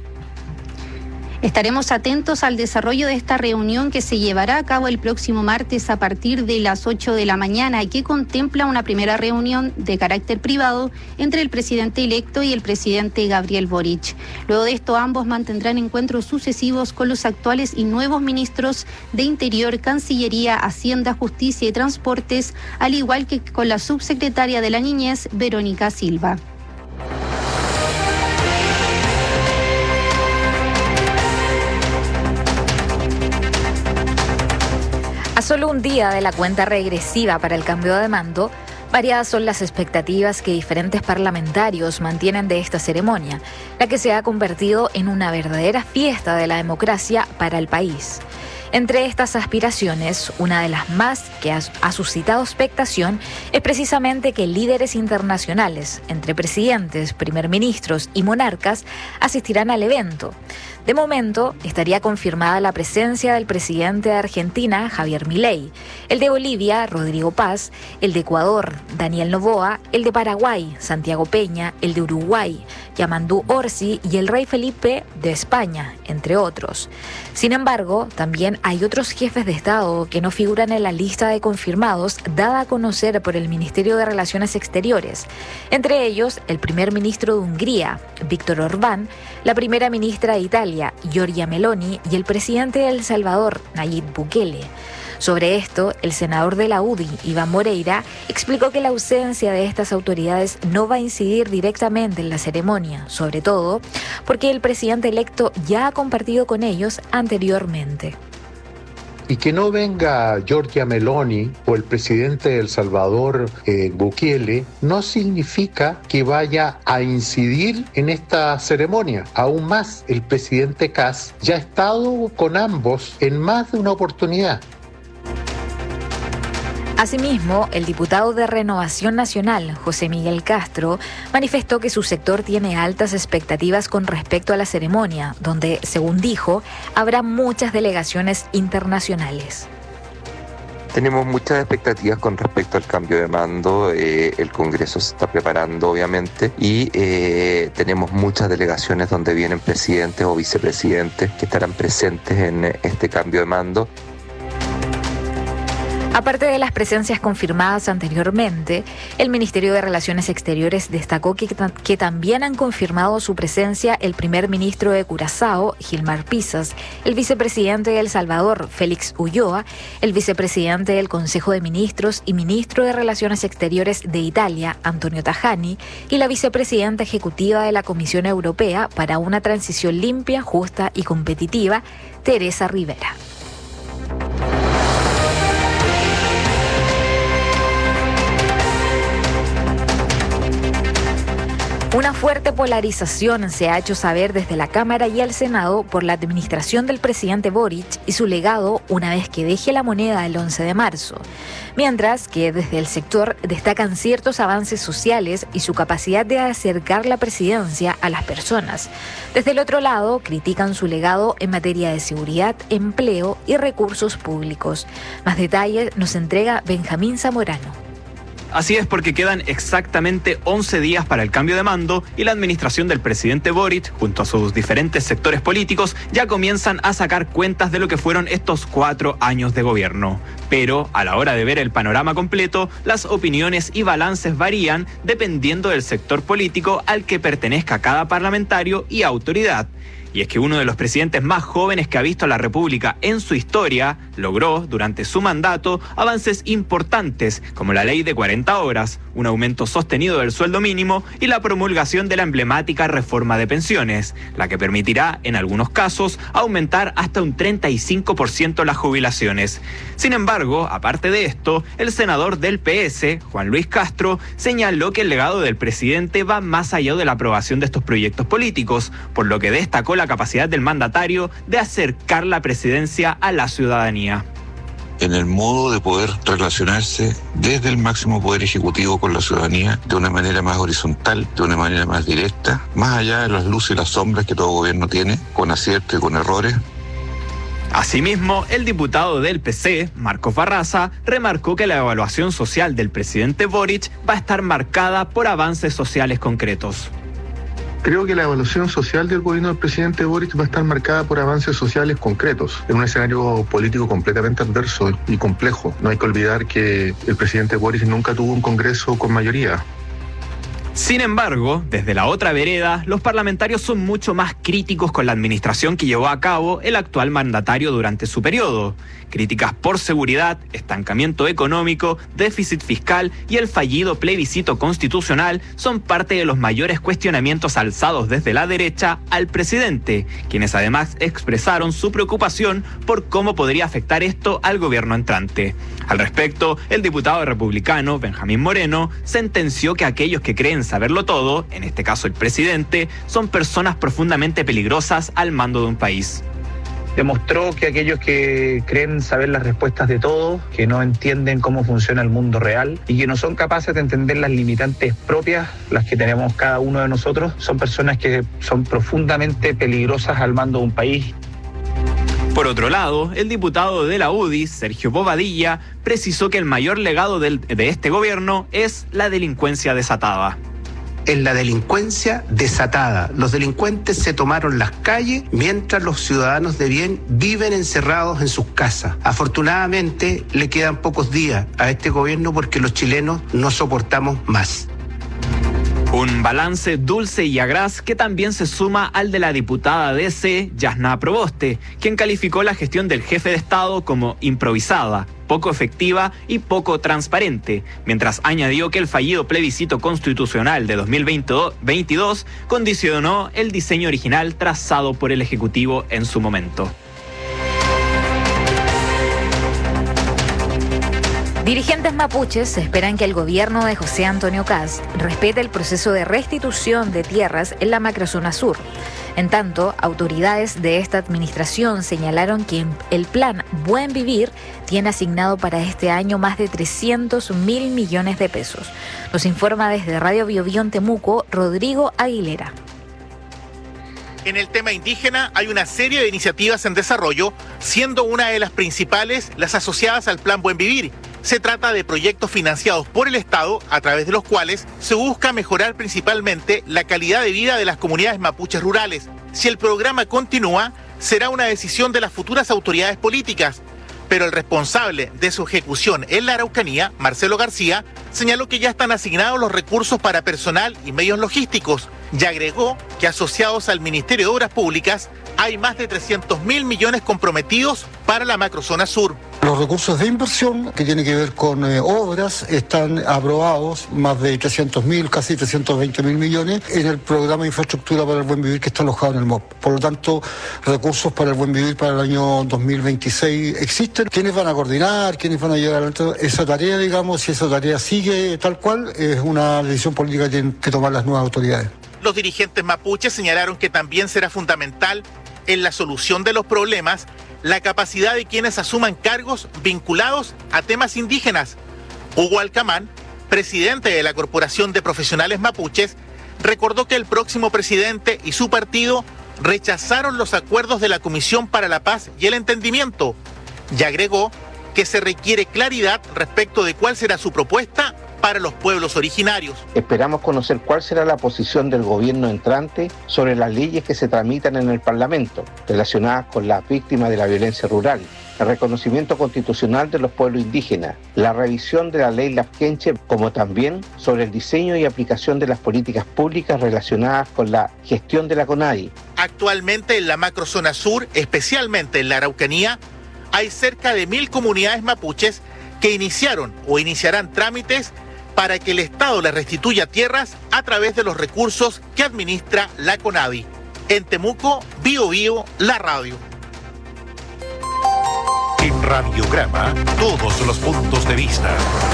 Estaremos atentos al desarrollo de esta reunión que se llevará a cabo el próximo martes a partir de las 8 de la mañana y que contempla una primera reunión de carácter privado entre el presidente electo y el presidente Gabriel Boric. Luego de esto, ambos mantendrán encuentros sucesivos con los actuales y nuevos ministros de Interior, Cancillería, Hacienda, Justicia y Transportes, al igual que con la subsecretaria de la Niñez, Verónica Silva. A solo un día de la cuenta regresiva para el cambio de mando, variadas son las expectativas que diferentes parlamentarios mantienen de esta ceremonia, la que se ha convertido en una verdadera fiesta de la democracia para el país. Entre estas aspiraciones, una de las más que ha suscitado expectación es precisamente que líderes internacionales, entre presidentes, primer ministros y monarcas, asistirán al evento. De momento, estaría confirmada la presencia del presidente de Argentina, Javier Milei, el de Bolivia, Rodrigo Paz, el de Ecuador, Daniel Noboa, el de Paraguay, Santiago Peña, el de Uruguay, Yamandú Orsi y el rey Felipe de España, entre otros. Sin embargo, también hay otros jefes de Estado que no figuran en la lista de confirmados dada a conocer por el Ministerio de Relaciones Exteriores. Entre ellos, el primer ministro de Hungría, Víctor Orbán, la primera ministra de Italia, Giorgia Meloni, y el presidente de El Salvador, Nayib Bukele. Sobre esto, el senador de la UDI, Iván Moreira, explicó que la ausencia de estas autoridades no va a incidir directamente en la ceremonia, sobre todo porque el presidente electo ya ha compartido con ellos anteriormente. Y que no venga Giorgia Meloni o el presidente de El Salvador, Bukele, no significa que vaya a incidir en esta ceremonia. Aún más, el presidente Kast ya ha estado con ambos en más de una oportunidad. Asimismo, el diputado de Renovación Nacional, José Miguel Castro, manifestó que su sector tiene altas expectativas con respecto a la ceremonia, donde, según dijo, habrá muchas delegaciones internacionales. Tenemos muchas expectativas con respecto al cambio de mando. El Congreso se está preparando, obviamente, y tenemos muchas delegaciones donde vienen presidentes o vicepresidentes que estarán presentes en este cambio de mando. Aparte de las presencias confirmadas anteriormente, el Ministerio de Relaciones Exteriores destacó que también han confirmado su presencia el primer ministro de Curazao, Gilmar Pisas, el vicepresidente de El Salvador, Félix Ulloa, el vicepresidente del Consejo de Ministros y ministro de Relaciones Exteriores de Italia, Antonio Tajani, y la vicepresidenta ejecutiva de la Comisión Europea para una transición limpia, justa y competitiva, Teresa Rivera. Una fuerte polarización se ha hecho saber desde la Cámara y el Senado por la administración del presidente Boric y su legado una vez que deje la moneda el 11 de marzo. Mientras que desde el sector destacan ciertos avances sociales y su capacidad de acercar la presidencia a las personas. Desde el otro lado, critican su legado en materia de seguridad, empleo y recursos públicos. Más detalles nos entrega Benjamín Zamorano. Así es, porque quedan exactamente 11 días para el cambio de mando y la administración del presidente Boric, junto a sus diferentes sectores políticos, ya comienzan a sacar cuentas de lo que fueron estos 4 años de gobierno. Pero a la hora de ver el panorama completo, las opiniones y balances varían dependiendo del sector político al que pertenezca cada parlamentario y autoridad. Y es que uno de los presidentes más jóvenes que ha visto a la República en su historia logró, durante su mandato, avances importantes como la ley de 40 horas, un aumento sostenido del sueldo mínimo y la promulgación de la emblemática reforma de pensiones, la que permitirá, en algunos casos, aumentar hasta un 35% las jubilaciones. Sin embargo, aparte de esto, el senador del PS, Juan Luis Castro, señaló que el legado del presidente va más allá de la aprobación de estos proyectos políticos, por lo que destacó la capacidad del mandatario de acercar la presidencia a la ciudadanía. En el modo de poder relacionarse desde el máximo poder ejecutivo con la ciudadanía de una manera más horizontal, de una manera más directa, más allá de las luces y las sombras que todo gobierno tiene, con aciertos y con errores. Asimismo, el diputado del PC, Marcos Barraza, remarcó que la evaluación social del presidente Boric va a estar marcada por avances sociales concretos. Creo que la evaluación social del gobierno del presidente Boric va a estar marcada por avances sociales concretos, en un escenario político completamente adverso y complejo. No hay que olvidar que el presidente Boric nunca tuvo un Congreso con mayoría. Sin embargo, desde la otra vereda, los parlamentarios son mucho más críticos con la administración que llevó a cabo el actual mandatario durante su periodo. Críticas por seguridad, estancamiento económico, déficit fiscal y el fallido plebiscito constitucional son parte de los mayores cuestionamientos alzados desde la derecha al presidente, quienes además expresaron su preocupación por cómo podría afectar esto al gobierno entrante. Al respecto, el diputado republicano Benjamín Moreno sentenció que aquellos que creen saberlo todo, en este caso el presidente, son personas profundamente peligrosas al mando de un país. Demostró que aquellos que creen saber las respuestas de todo, que no entienden cómo funciona el mundo real y que no son capaces de entender las limitantes propias, las que tenemos cada uno de nosotros, son personas que son profundamente peligrosas al mando de un país. Por otro lado, el diputado de la UDI, Sergio Bobadilla, precisó que el mayor legado de este gobierno es la delincuencia desatada. En la delincuencia desatada. Los delincuentes se tomaron las calles mientras los ciudadanos de bien viven encerrados en sus casas. Afortunadamente le quedan pocos días a este gobierno porque los chilenos no soportamos más. Un balance dulce y agraz que también se suma al de la diputada DC, Yasna Proboste, quien calificó la gestión del jefe de Estado como improvisada, poco efectiva y poco transparente, mientras añadió que el fallido plebiscito constitucional de 2022 condicionó el diseño original trazado por el Ejecutivo en su momento. Dirigentes mapuches esperan que el gobierno de José Antonio Kast respete el proceso de restitución de tierras en la macrozona sur. En tanto, autoridades de esta administración señalaron que el plan Buen Vivir tiene asignado para este año más de 300.000 millones de pesos. Nos informa desde Radio Biobío en Temuco, Rodrigo Aguilera. En el tema indígena hay una serie de iniciativas en desarrollo, siendo una de las principales las asociadas al Plan Buen Vivir. Se trata de proyectos financiados por el Estado, a través de los cuales se busca mejorar principalmente la calidad de vida de las comunidades mapuches rurales. Si el programa continúa, será una decisión de las futuras autoridades políticas. Pero el responsable de su ejecución en la Araucanía, Marcelo García, señaló que ya están asignados los recursos para personal y medios logísticos y agregó que asociados al Ministerio de Obras Públicas hay más de 300.000 millones comprometidos para la macrozona sur. Los recursos de inversión que tienen que ver con obras están aprobados, más de 300.000, casi 320.000 millones, en el programa de infraestructura para el buen vivir que está alojado en el MOP. Por lo tanto, recursos para el buen vivir para el año 2026 existen. ¿Quiénes van a coordinar? ¿Quiénes van a llevar a esa tarea, digamos? Si esa tarea sigue tal cual, es una decisión política que tienen que tomar las nuevas autoridades. Los dirigentes mapuches señalaron que también será fundamental en la solución de los problemas la capacidad de quienes asuman cargos vinculados a temas indígenas. Hugo Alcamán, presidente de la Corporación de Profesionales Mapuches, recordó que el próximo presidente y su partido rechazaron los acuerdos de la Comisión para la Paz y el Entendimiento y agregó que se requiere claridad respecto de cuál será su propuesta para los pueblos originarios. Esperamos conocer cuál será la posición del gobierno entrante sobre las leyes que se tramitan en el Parlamento relacionadas con las víctimas de la violencia rural, el reconocimiento constitucional de los pueblos indígenas, la revisión de la ley Lafkenche, como también sobre el diseño y aplicación de las políticas públicas relacionadas con la gestión de la CONADI. Actualmente en la macrozona sur, especialmente en la Araucanía, hay cerca de 1.000 comunidades mapuches que iniciaron o iniciarán trámites para que el Estado les restituya tierras a través de los recursos que administra la CONADI. En Temuco, Bio Bio, la radio. En Radiograma, todos los puntos de vista.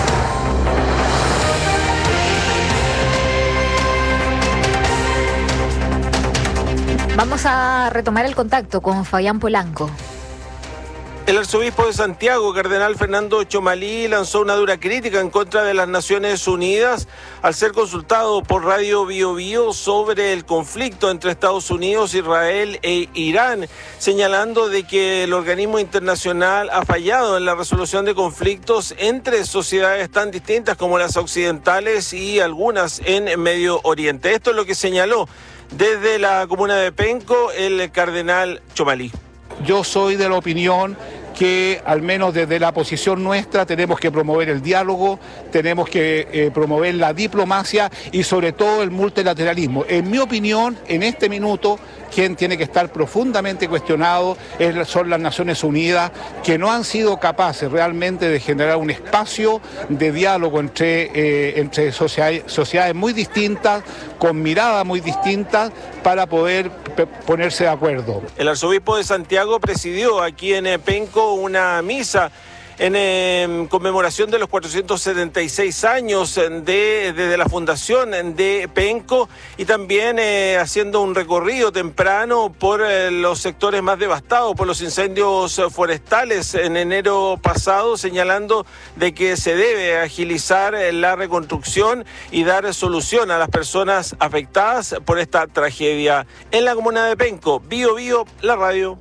Vamos a retomar el contacto con Fabián Polanco. El arzobispo de Santiago, cardenal Fernando Chomalí, lanzó una dura crítica en contra de las Naciones Unidas al ser consultado por Radio Bio Bio sobre el conflicto entre Estados Unidos, Israel e Irán, señalando de que el organismo internacional ha fallado en la resolución de conflictos entre sociedades tan distintas como las occidentales y algunas en Medio Oriente. Esto es lo que señaló desde la comuna de Penco el cardenal Chomalí. Yo soy de la opinión que al menos desde la posición nuestra tenemos que promover el diálogo, tenemos que promover la diplomacia y sobre todo el multilateralismo. En mi opinión, en este minuto, quien tiene que estar profundamente cuestionado son las Naciones Unidas, que no han sido capaces realmente de generar un espacio de diálogo entre sociedades muy distintas, con miradas muy distintas, para poder ponerse de acuerdo. El arzobispo de Santiago presidió aquí en Penco una misa en conmemoración de los 476 años desde la fundación de Penco y también haciendo un recorrido temprano por los sectores más devastados por los incendios forestales en enero pasado, señalando de que se debe agilizar la reconstrucción y dar solución a las personas afectadas por esta tragedia. En la comuna de Penco, Bio Bio, la radio.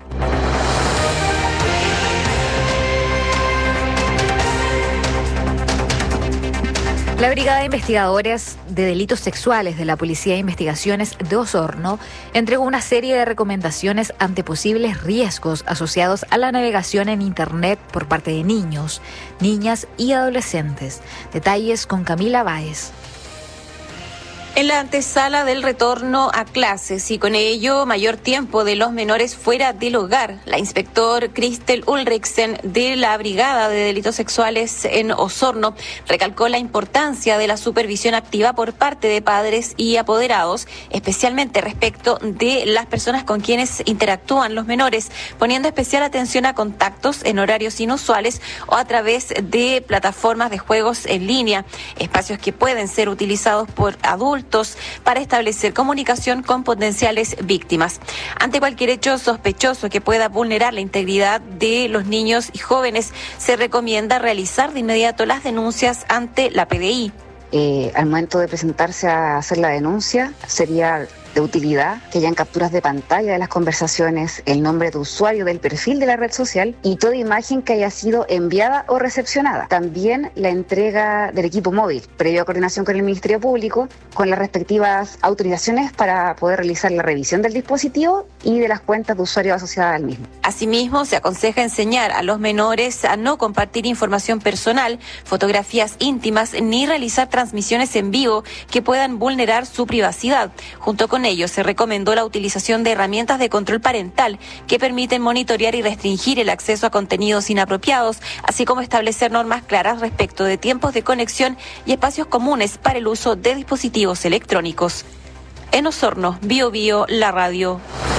La Brigada de Investigadores de Delitos Sexuales de la Policía de Investigaciones de Osorno entregó una serie de recomendaciones ante posibles riesgos asociados a la navegación en Internet por parte de niños, niñas y adolescentes. Detalles con Camila Báez. En la antesala del retorno a clases y con ello mayor tiempo de los menores fuera del hogar, la inspector Kristel Ulriksen de la Brigada de Delitos Sexuales en Osorno recalcó la importancia de la supervisión activa por parte de padres y apoderados, especialmente respecto de las personas con quienes interactúan los menores, poniendo especial atención a contactos en horarios inusuales o a través de plataformas de juegos en línea, espacios que pueden ser utilizados por adultos para establecer comunicación con potenciales víctimas. Ante cualquier hecho sospechoso que pueda vulnerar la integridad de los niños y jóvenes, se recomienda realizar de inmediato las denuncias ante la PDI. Al momento de presentarse a hacer la denuncia, sería de utilidad, que hayan capturas de pantalla de las conversaciones, el nombre de usuario del perfil de la red social y toda imagen que haya sido enviada o recepcionada. También la entrega del equipo móvil, previa coordinación con el Ministerio Público, con las respectivas autorizaciones para poder realizar la revisión del dispositivo y de las cuentas de usuario asociadas al mismo. Asimismo, se aconseja enseñar a los menores a no compartir información personal, fotografías íntimas ni realizar transmisiones en vivo que puedan vulnerar su privacidad. Junto con ello, se recomendó la utilización de herramientas de control parental que permiten monitorear y restringir el acceso a contenidos inapropiados, así como establecer normas claras respecto de tiempos de conexión y espacios comunes para el uso de dispositivos electrónicos. En Osorno, Bio Bio, la radio.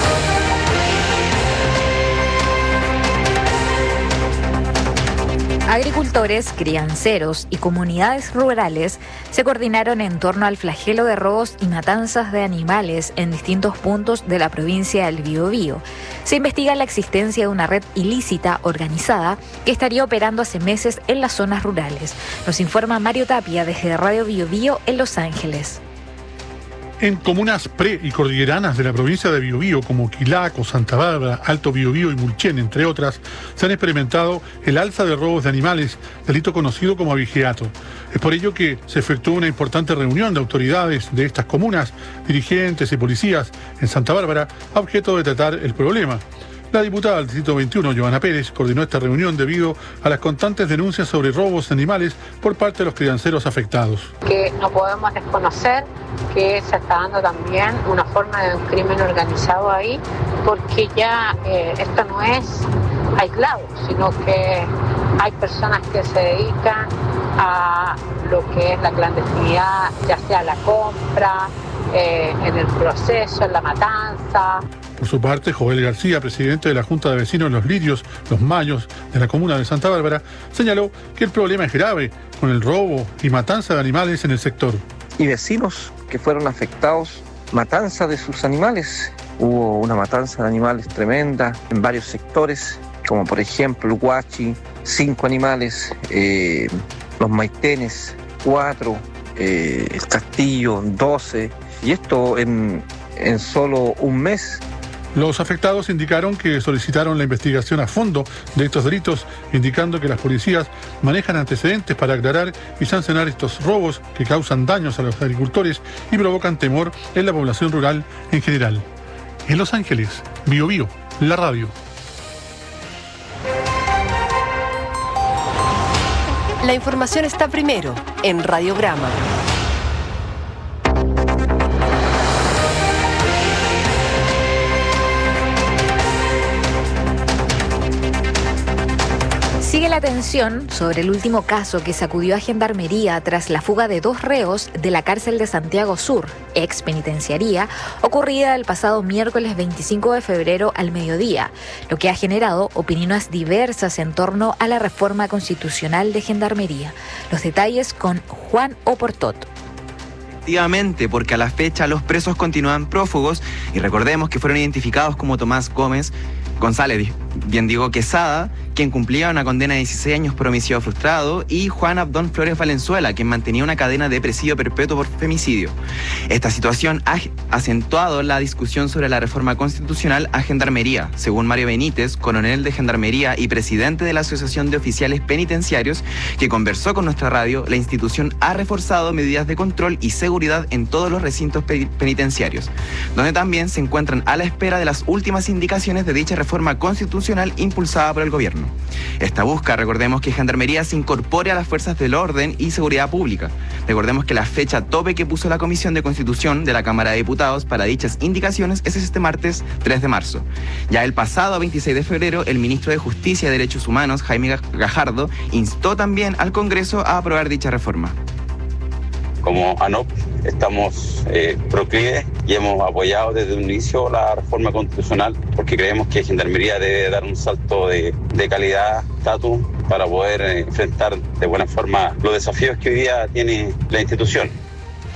Agricultores, crianceros y comunidades rurales se coordinaron en torno al flagelo de robos y matanzas de animales en distintos puntos de la provincia del Biobío. Se investiga la existencia de una red ilícita organizada que estaría operando hace meses en las zonas rurales. Nos informa Mario Tapia desde Radio Biobío en Los Ángeles. En comunas pre- y cordilleranas de la provincia de Biobío, como Quilaco, Santa Bárbara, Alto Biobío y Mulchen, entre otras, se han experimentado el alza de robos de animales, delito conocido como abigeato. Es por ello que se efectuó una importante reunión de autoridades de estas comunas, dirigentes y policías en Santa Bárbara, a objeto de tratar el problema. La diputada del Distrito 21, Joana Pérez, coordinó esta reunión debido a las constantes denuncias sobre robos de animales por parte de los crianceros afectados. Que no podemos desconocer que se está dando también una forma de un crimen organizado ahí, porque ya esto no es aislado, sino que hay personas que se dedican a lo que es la clandestinidad, ya sea la compra, en el proceso, en la matanza. Por su parte, Joel García, presidente de la Junta de Vecinos Los Lirios, Los Mayos, de la comuna de Santa Bárbara, señaló que el problema es grave con el robo y matanza de animales en el sector. Y vecinos que fueron afectados, matanza de sus animales. Hubo una matanza de animales tremenda en varios sectores, como por ejemplo el Huachi, 5 animales, los Maitenes, 4, el Castillo, 12, y esto en solo un mes. Los afectados indicaron que solicitaron la investigación a fondo de estos delitos, indicando que las policías manejan antecedentes para aclarar y sancionar estos robos que causan daños a los agricultores y provocan temor en la población rural en general. En Los Ángeles, Bio Bio, la radio. La información está primero en Radiograma. Sigue la atención sobre el último caso que sacudió a Gendarmería tras la fuga de 2 reos de la cárcel de Santiago Sur, ex penitenciaría, ocurrida el pasado miércoles 25 de febrero al mediodía, lo que ha generado opiniones diversas en torno a la reforma constitucional de Gendarmería. Los detalles con Juan Oportot. Efectivamente, porque a la fecha los presos continúan prófugos y recordemos que fueron identificados como Tomás González Quesada, quien cumplía una condena de 16 años por homicidio frustrado, y Juan Abdón Flores Valenzuela, quien mantenía una cadena de presidio perpetuo por femicidio. Esta situación ha acentuado la discusión sobre la reforma constitucional a Gendarmería. Según Mario Benítez, coronel de Gendarmería y presidente de la Asociación de Oficiales Penitenciarios, que conversó con nuestra radio, la institución ha reforzado medidas de control y seguridad en todos los recintos penitenciarios, donde también se encuentran a la espera de las últimas indicaciones de dicha reforma constitucional impulsada por el gobierno. Esta busca, recordemos, que Gendarmería se incorpore a las fuerzas del orden y seguridad pública. Recordemos que la fecha tope que puso la Comisión de Constitución de la Cámara de Diputados para dichas indicaciones es este martes 3 de marzo. Ya el pasado 26 de febrero, el ministro de Justicia y Derechos Humanos, Jaime Gajardo, instó también al Congreso a aprobar dicha reforma. Como ANOP estamos proclives y hemos apoyado desde un inicio la reforma constitucional porque creemos que Gendarmería debe dar un salto de calidad, estatus, para poder enfrentar de buena forma los desafíos que hoy día tiene la institución.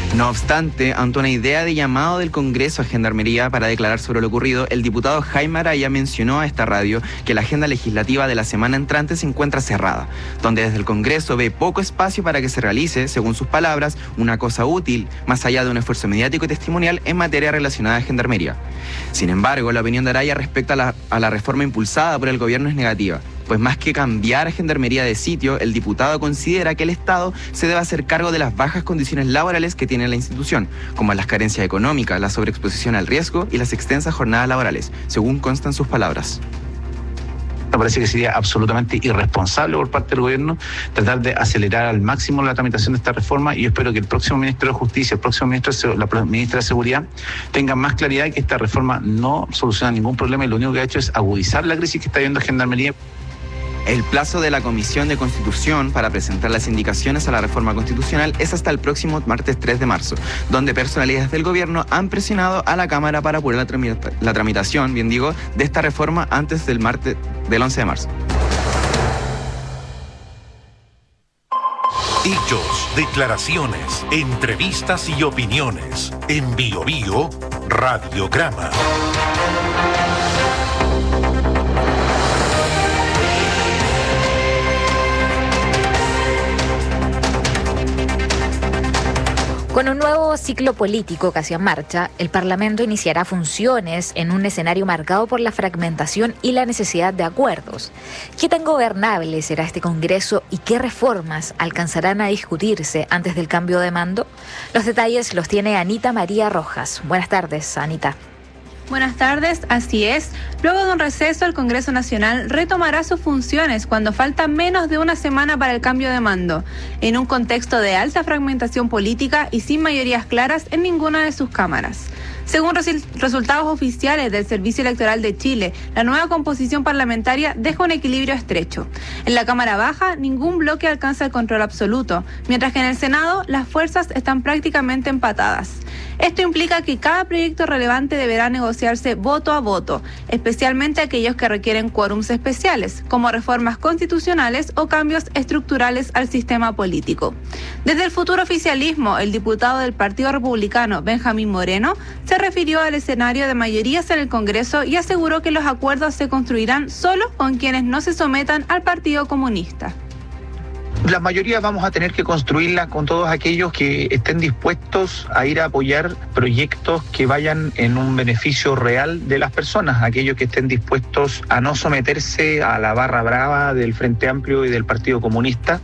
No obstante, ante una idea de llamado del Congreso a Gendarmería para declarar sobre lo ocurrido, el diputado Jaime Araya mencionó a esta radio que la agenda legislativa de la semana entrante se encuentra cerrada, donde desde el Congreso ve poco espacio para que se realice, según sus palabras, una cosa útil, más allá de un esfuerzo mediático y testimonial en materia relacionada a Gendarmería. Sin embargo, la opinión de Araya respecto a la reforma impulsada por el gobierno es negativa, pues más que cambiar a Gendarmería de sitio, el diputado considera que el Estado se debe hacer cargo de las bajas condiciones laborales que tiene la institución, como las carencias económicas, la sobreexposición al riesgo y las extensas jornadas laborales, según constan sus palabras. Me parece que sería absolutamente irresponsable por parte del gobierno tratar de acelerar al máximo la tramitación de esta reforma, y yo espero que el próximo ministro de Justicia, el próximo la ministra de Seguridad tengan más claridad de que esta reforma no soluciona ningún problema y lo único que ha hecho es agudizar la crisis que está viviendo Gendarmería. El plazo de la Comisión de Constitución para presentar las indicaciones a la reforma constitucional es hasta el próximo martes 3 de marzo, donde personalidades del gobierno han presionado a la Cámara para apurar la tramitación, de esta reforma antes del 11 de marzo. Hechos, declaraciones, entrevistas y opiniones. En Bio Bio, Radiograma. Con un nuevo ciclo político casi en marcha, el Parlamento iniciará funciones en un escenario marcado por la fragmentación y la necesidad de acuerdos. ¿Qué tan gobernable será este Congreso y qué reformas alcanzarán a discutirse antes del cambio de mando? Los detalles los tiene Anita María Rojas. Buenas tardes, Anita. Buenas tardes, así es. Luego de un receso, el Congreso Nacional retomará sus funciones cuando falta menos de una semana para el cambio de mando, en un contexto de alta fragmentación política y sin mayorías claras en ninguna de sus cámaras. Según resultados oficiales del Servicio Electoral de Chile, la nueva composición parlamentaria deja un equilibrio estrecho. En la Cámara Baja, ningún bloque alcanza el control absoluto, mientras que en el Senado las fuerzas están prácticamente empatadas. Esto implica que cada proyecto relevante deberá negociarse voto a voto, especialmente aquellos que requieren quórums especiales, como reformas constitucionales o cambios estructurales al sistema político. Desde el futuro oficialismo, el diputado del Partido Republicano, Benjamín Moreno, se refirió al escenario de mayorías en el Congreso y aseguró que los acuerdos se construirán solo con quienes no se sometan al Partido Comunista. Las mayorías vamos a tener que construirlas con todos aquellos que estén dispuestos a ir a apoyar proyectos que vayan en un beneficio real de las personas, aquellos que estén dispuestos a no someterse a la barra brava del Frente Amplio y del Partido Comunista.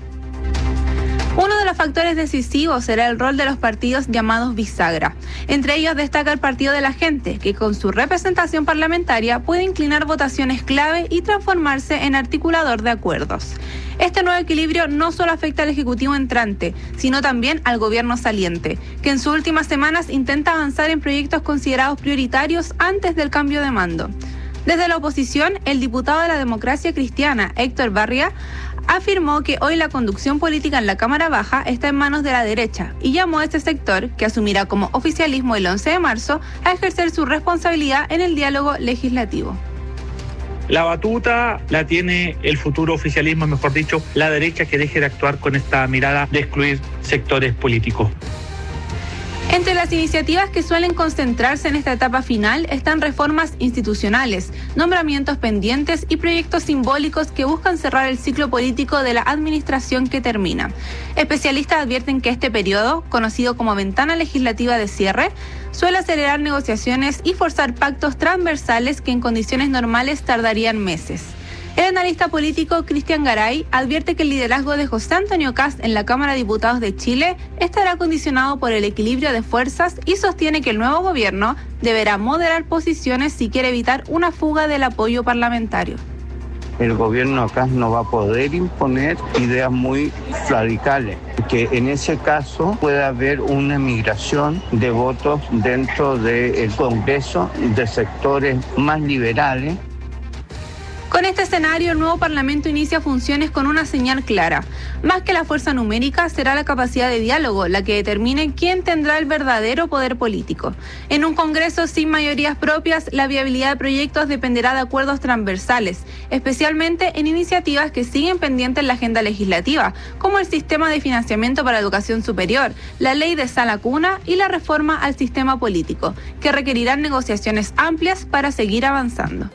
Uno de los factores decisivos será el rol de los partidos llamados bisagra. Entre ellos destaca el Partido de la Gente, que con su representación parlamentaria puede inclinar votaciones clave y transformarse en articulador de acuerdos. Este nuevo equilibrio no solo afecta al Ejecutivo entrante, sino también al gobierno saliente, que en sus últimas semanas intenta avanzar en proyectos considerados prioritarios antes del cambio de mando. Desde la oposición, el diputado de la Democracia Cristiana, Héctor Barria, afirmó que hoy la conducción política en la Cámara Baja está en manos de la derecha y llamó a este sector, que asumirá como oficialismo el 11 de marzo, a ejercer su responsabilidad en el diálogo legislativo. La batuta la tiene el futuro oficialismo, mejor dicho, la derecha, que deje de actuar con esta mirada de excluir sectores políticos. Entre las iniciativas que suelen concentrarse en esta etapa final están reformas institucionales, nombramientos pendientes y proyectos simbólicos que buscan cerrar el ciclo político de la administración que termina. Especialistas advierten que este periodo, conocido como ventana legislativa de cierre, suele acelerar negociaciones y forzar pactos transversales que en condiciones normales tardarían meses. El analista político Cristian Garay advierte que el liderazgo de José Antonio Kast en la Cámara de Diputados de Chile estará condicionado por el equilibrio de fuerzas y sostiene que el nuevo gobierno deberá moderar posiciones si quiere evitar una fuga del apoyo parlamentario. El gobierno acá no va a poder imponer ideas muy radicales, que en ese caso puede haber una migración de votos dentro del Congreso de sectores más liberales. Con este escenario, el nuevo Parlamento inicia funciones con una señal clara. Más que la fuerza numérica, será la capacidad de diálogo la que determine quién tendrá el verdadero poder político. En un Congreso sin mayorías propias, la viabilidad de proyectos dependerá de acuerdos transversales, especialmente en iniciativas que siguen pendientes en la agenda legislativa, como el sistema de financiamiento para educación superior, la ley de sala cuna y la reforma al sistema político, que requerirán negociaciones amplias para seguir avanzando.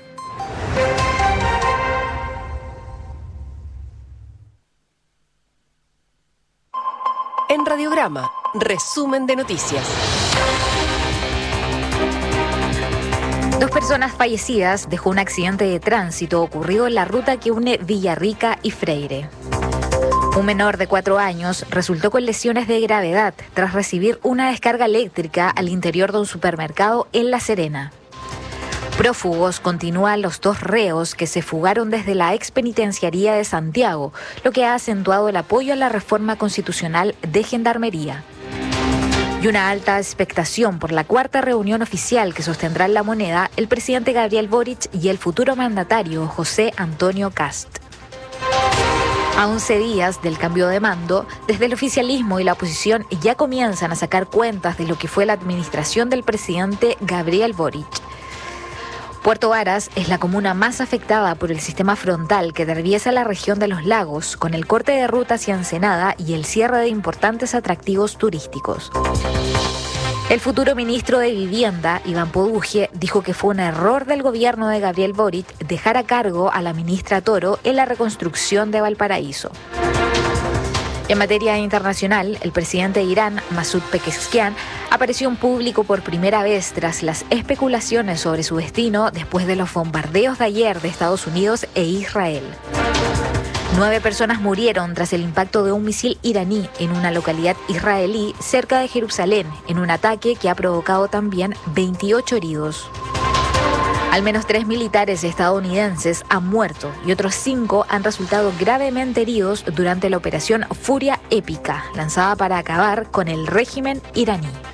En Radiograma, resumen de noticias. 2 personas fallecidas dejó un accidente de tránsito ocurrido en la ruta que une Villarrica y Freire. Un menor de 4 años resultó con lesiones de gravedad tras recibir una descarga eléctrica al interior de un supermercado en La Serena. Prófugos continúan los 2 reos que se fugaron desde la expenitenciaría de Santiago, lo que ha acentuado el apoyo a la reforma constitucional de Gendarmería. Y una alta expectación por la 4ª reunión oficial que sostendrá en La Moneda el presidente Gabriel Boric y el futuro mandatario José Antonio Kast. A 11 días del cambio de mando, desde el oficialismo y la oposición ya comienzan a sacar cuentas de lo que fue la administración del presidente Gabriel Boric. Puerto Varas es la comuna más afectada por el sistema frontal que atraviesa la región de los lagos, con el corte de ruta hacia Ensenada y el cierre de importantes atractivos turísticos. El futuro ministro de Vivienda, Iván Poduje, dijo que fue un error del gobierno de Gabriel Boric dejar a cargo a la ministra Toro en la reconstrucción de Valparaíso. En materia internacional, el presidente de Irán, Masoud Pezeshkian, apareció en público por primera vez tras las especulaciones sobre su destino después de los bombardeos de ayer de Estados Unidos e Israel. 9 personas murieron tras el impacto de un misil iraní en una localidad israelí cerca de Jerusalén, en un ataque que ha provocado también 28 heridos. Al menos 3 militares estadounidenses han muerto y otros 5 han resultado gravemente heridos durante la operación Furia Épica, lanzada para acabar con el régimen iraní.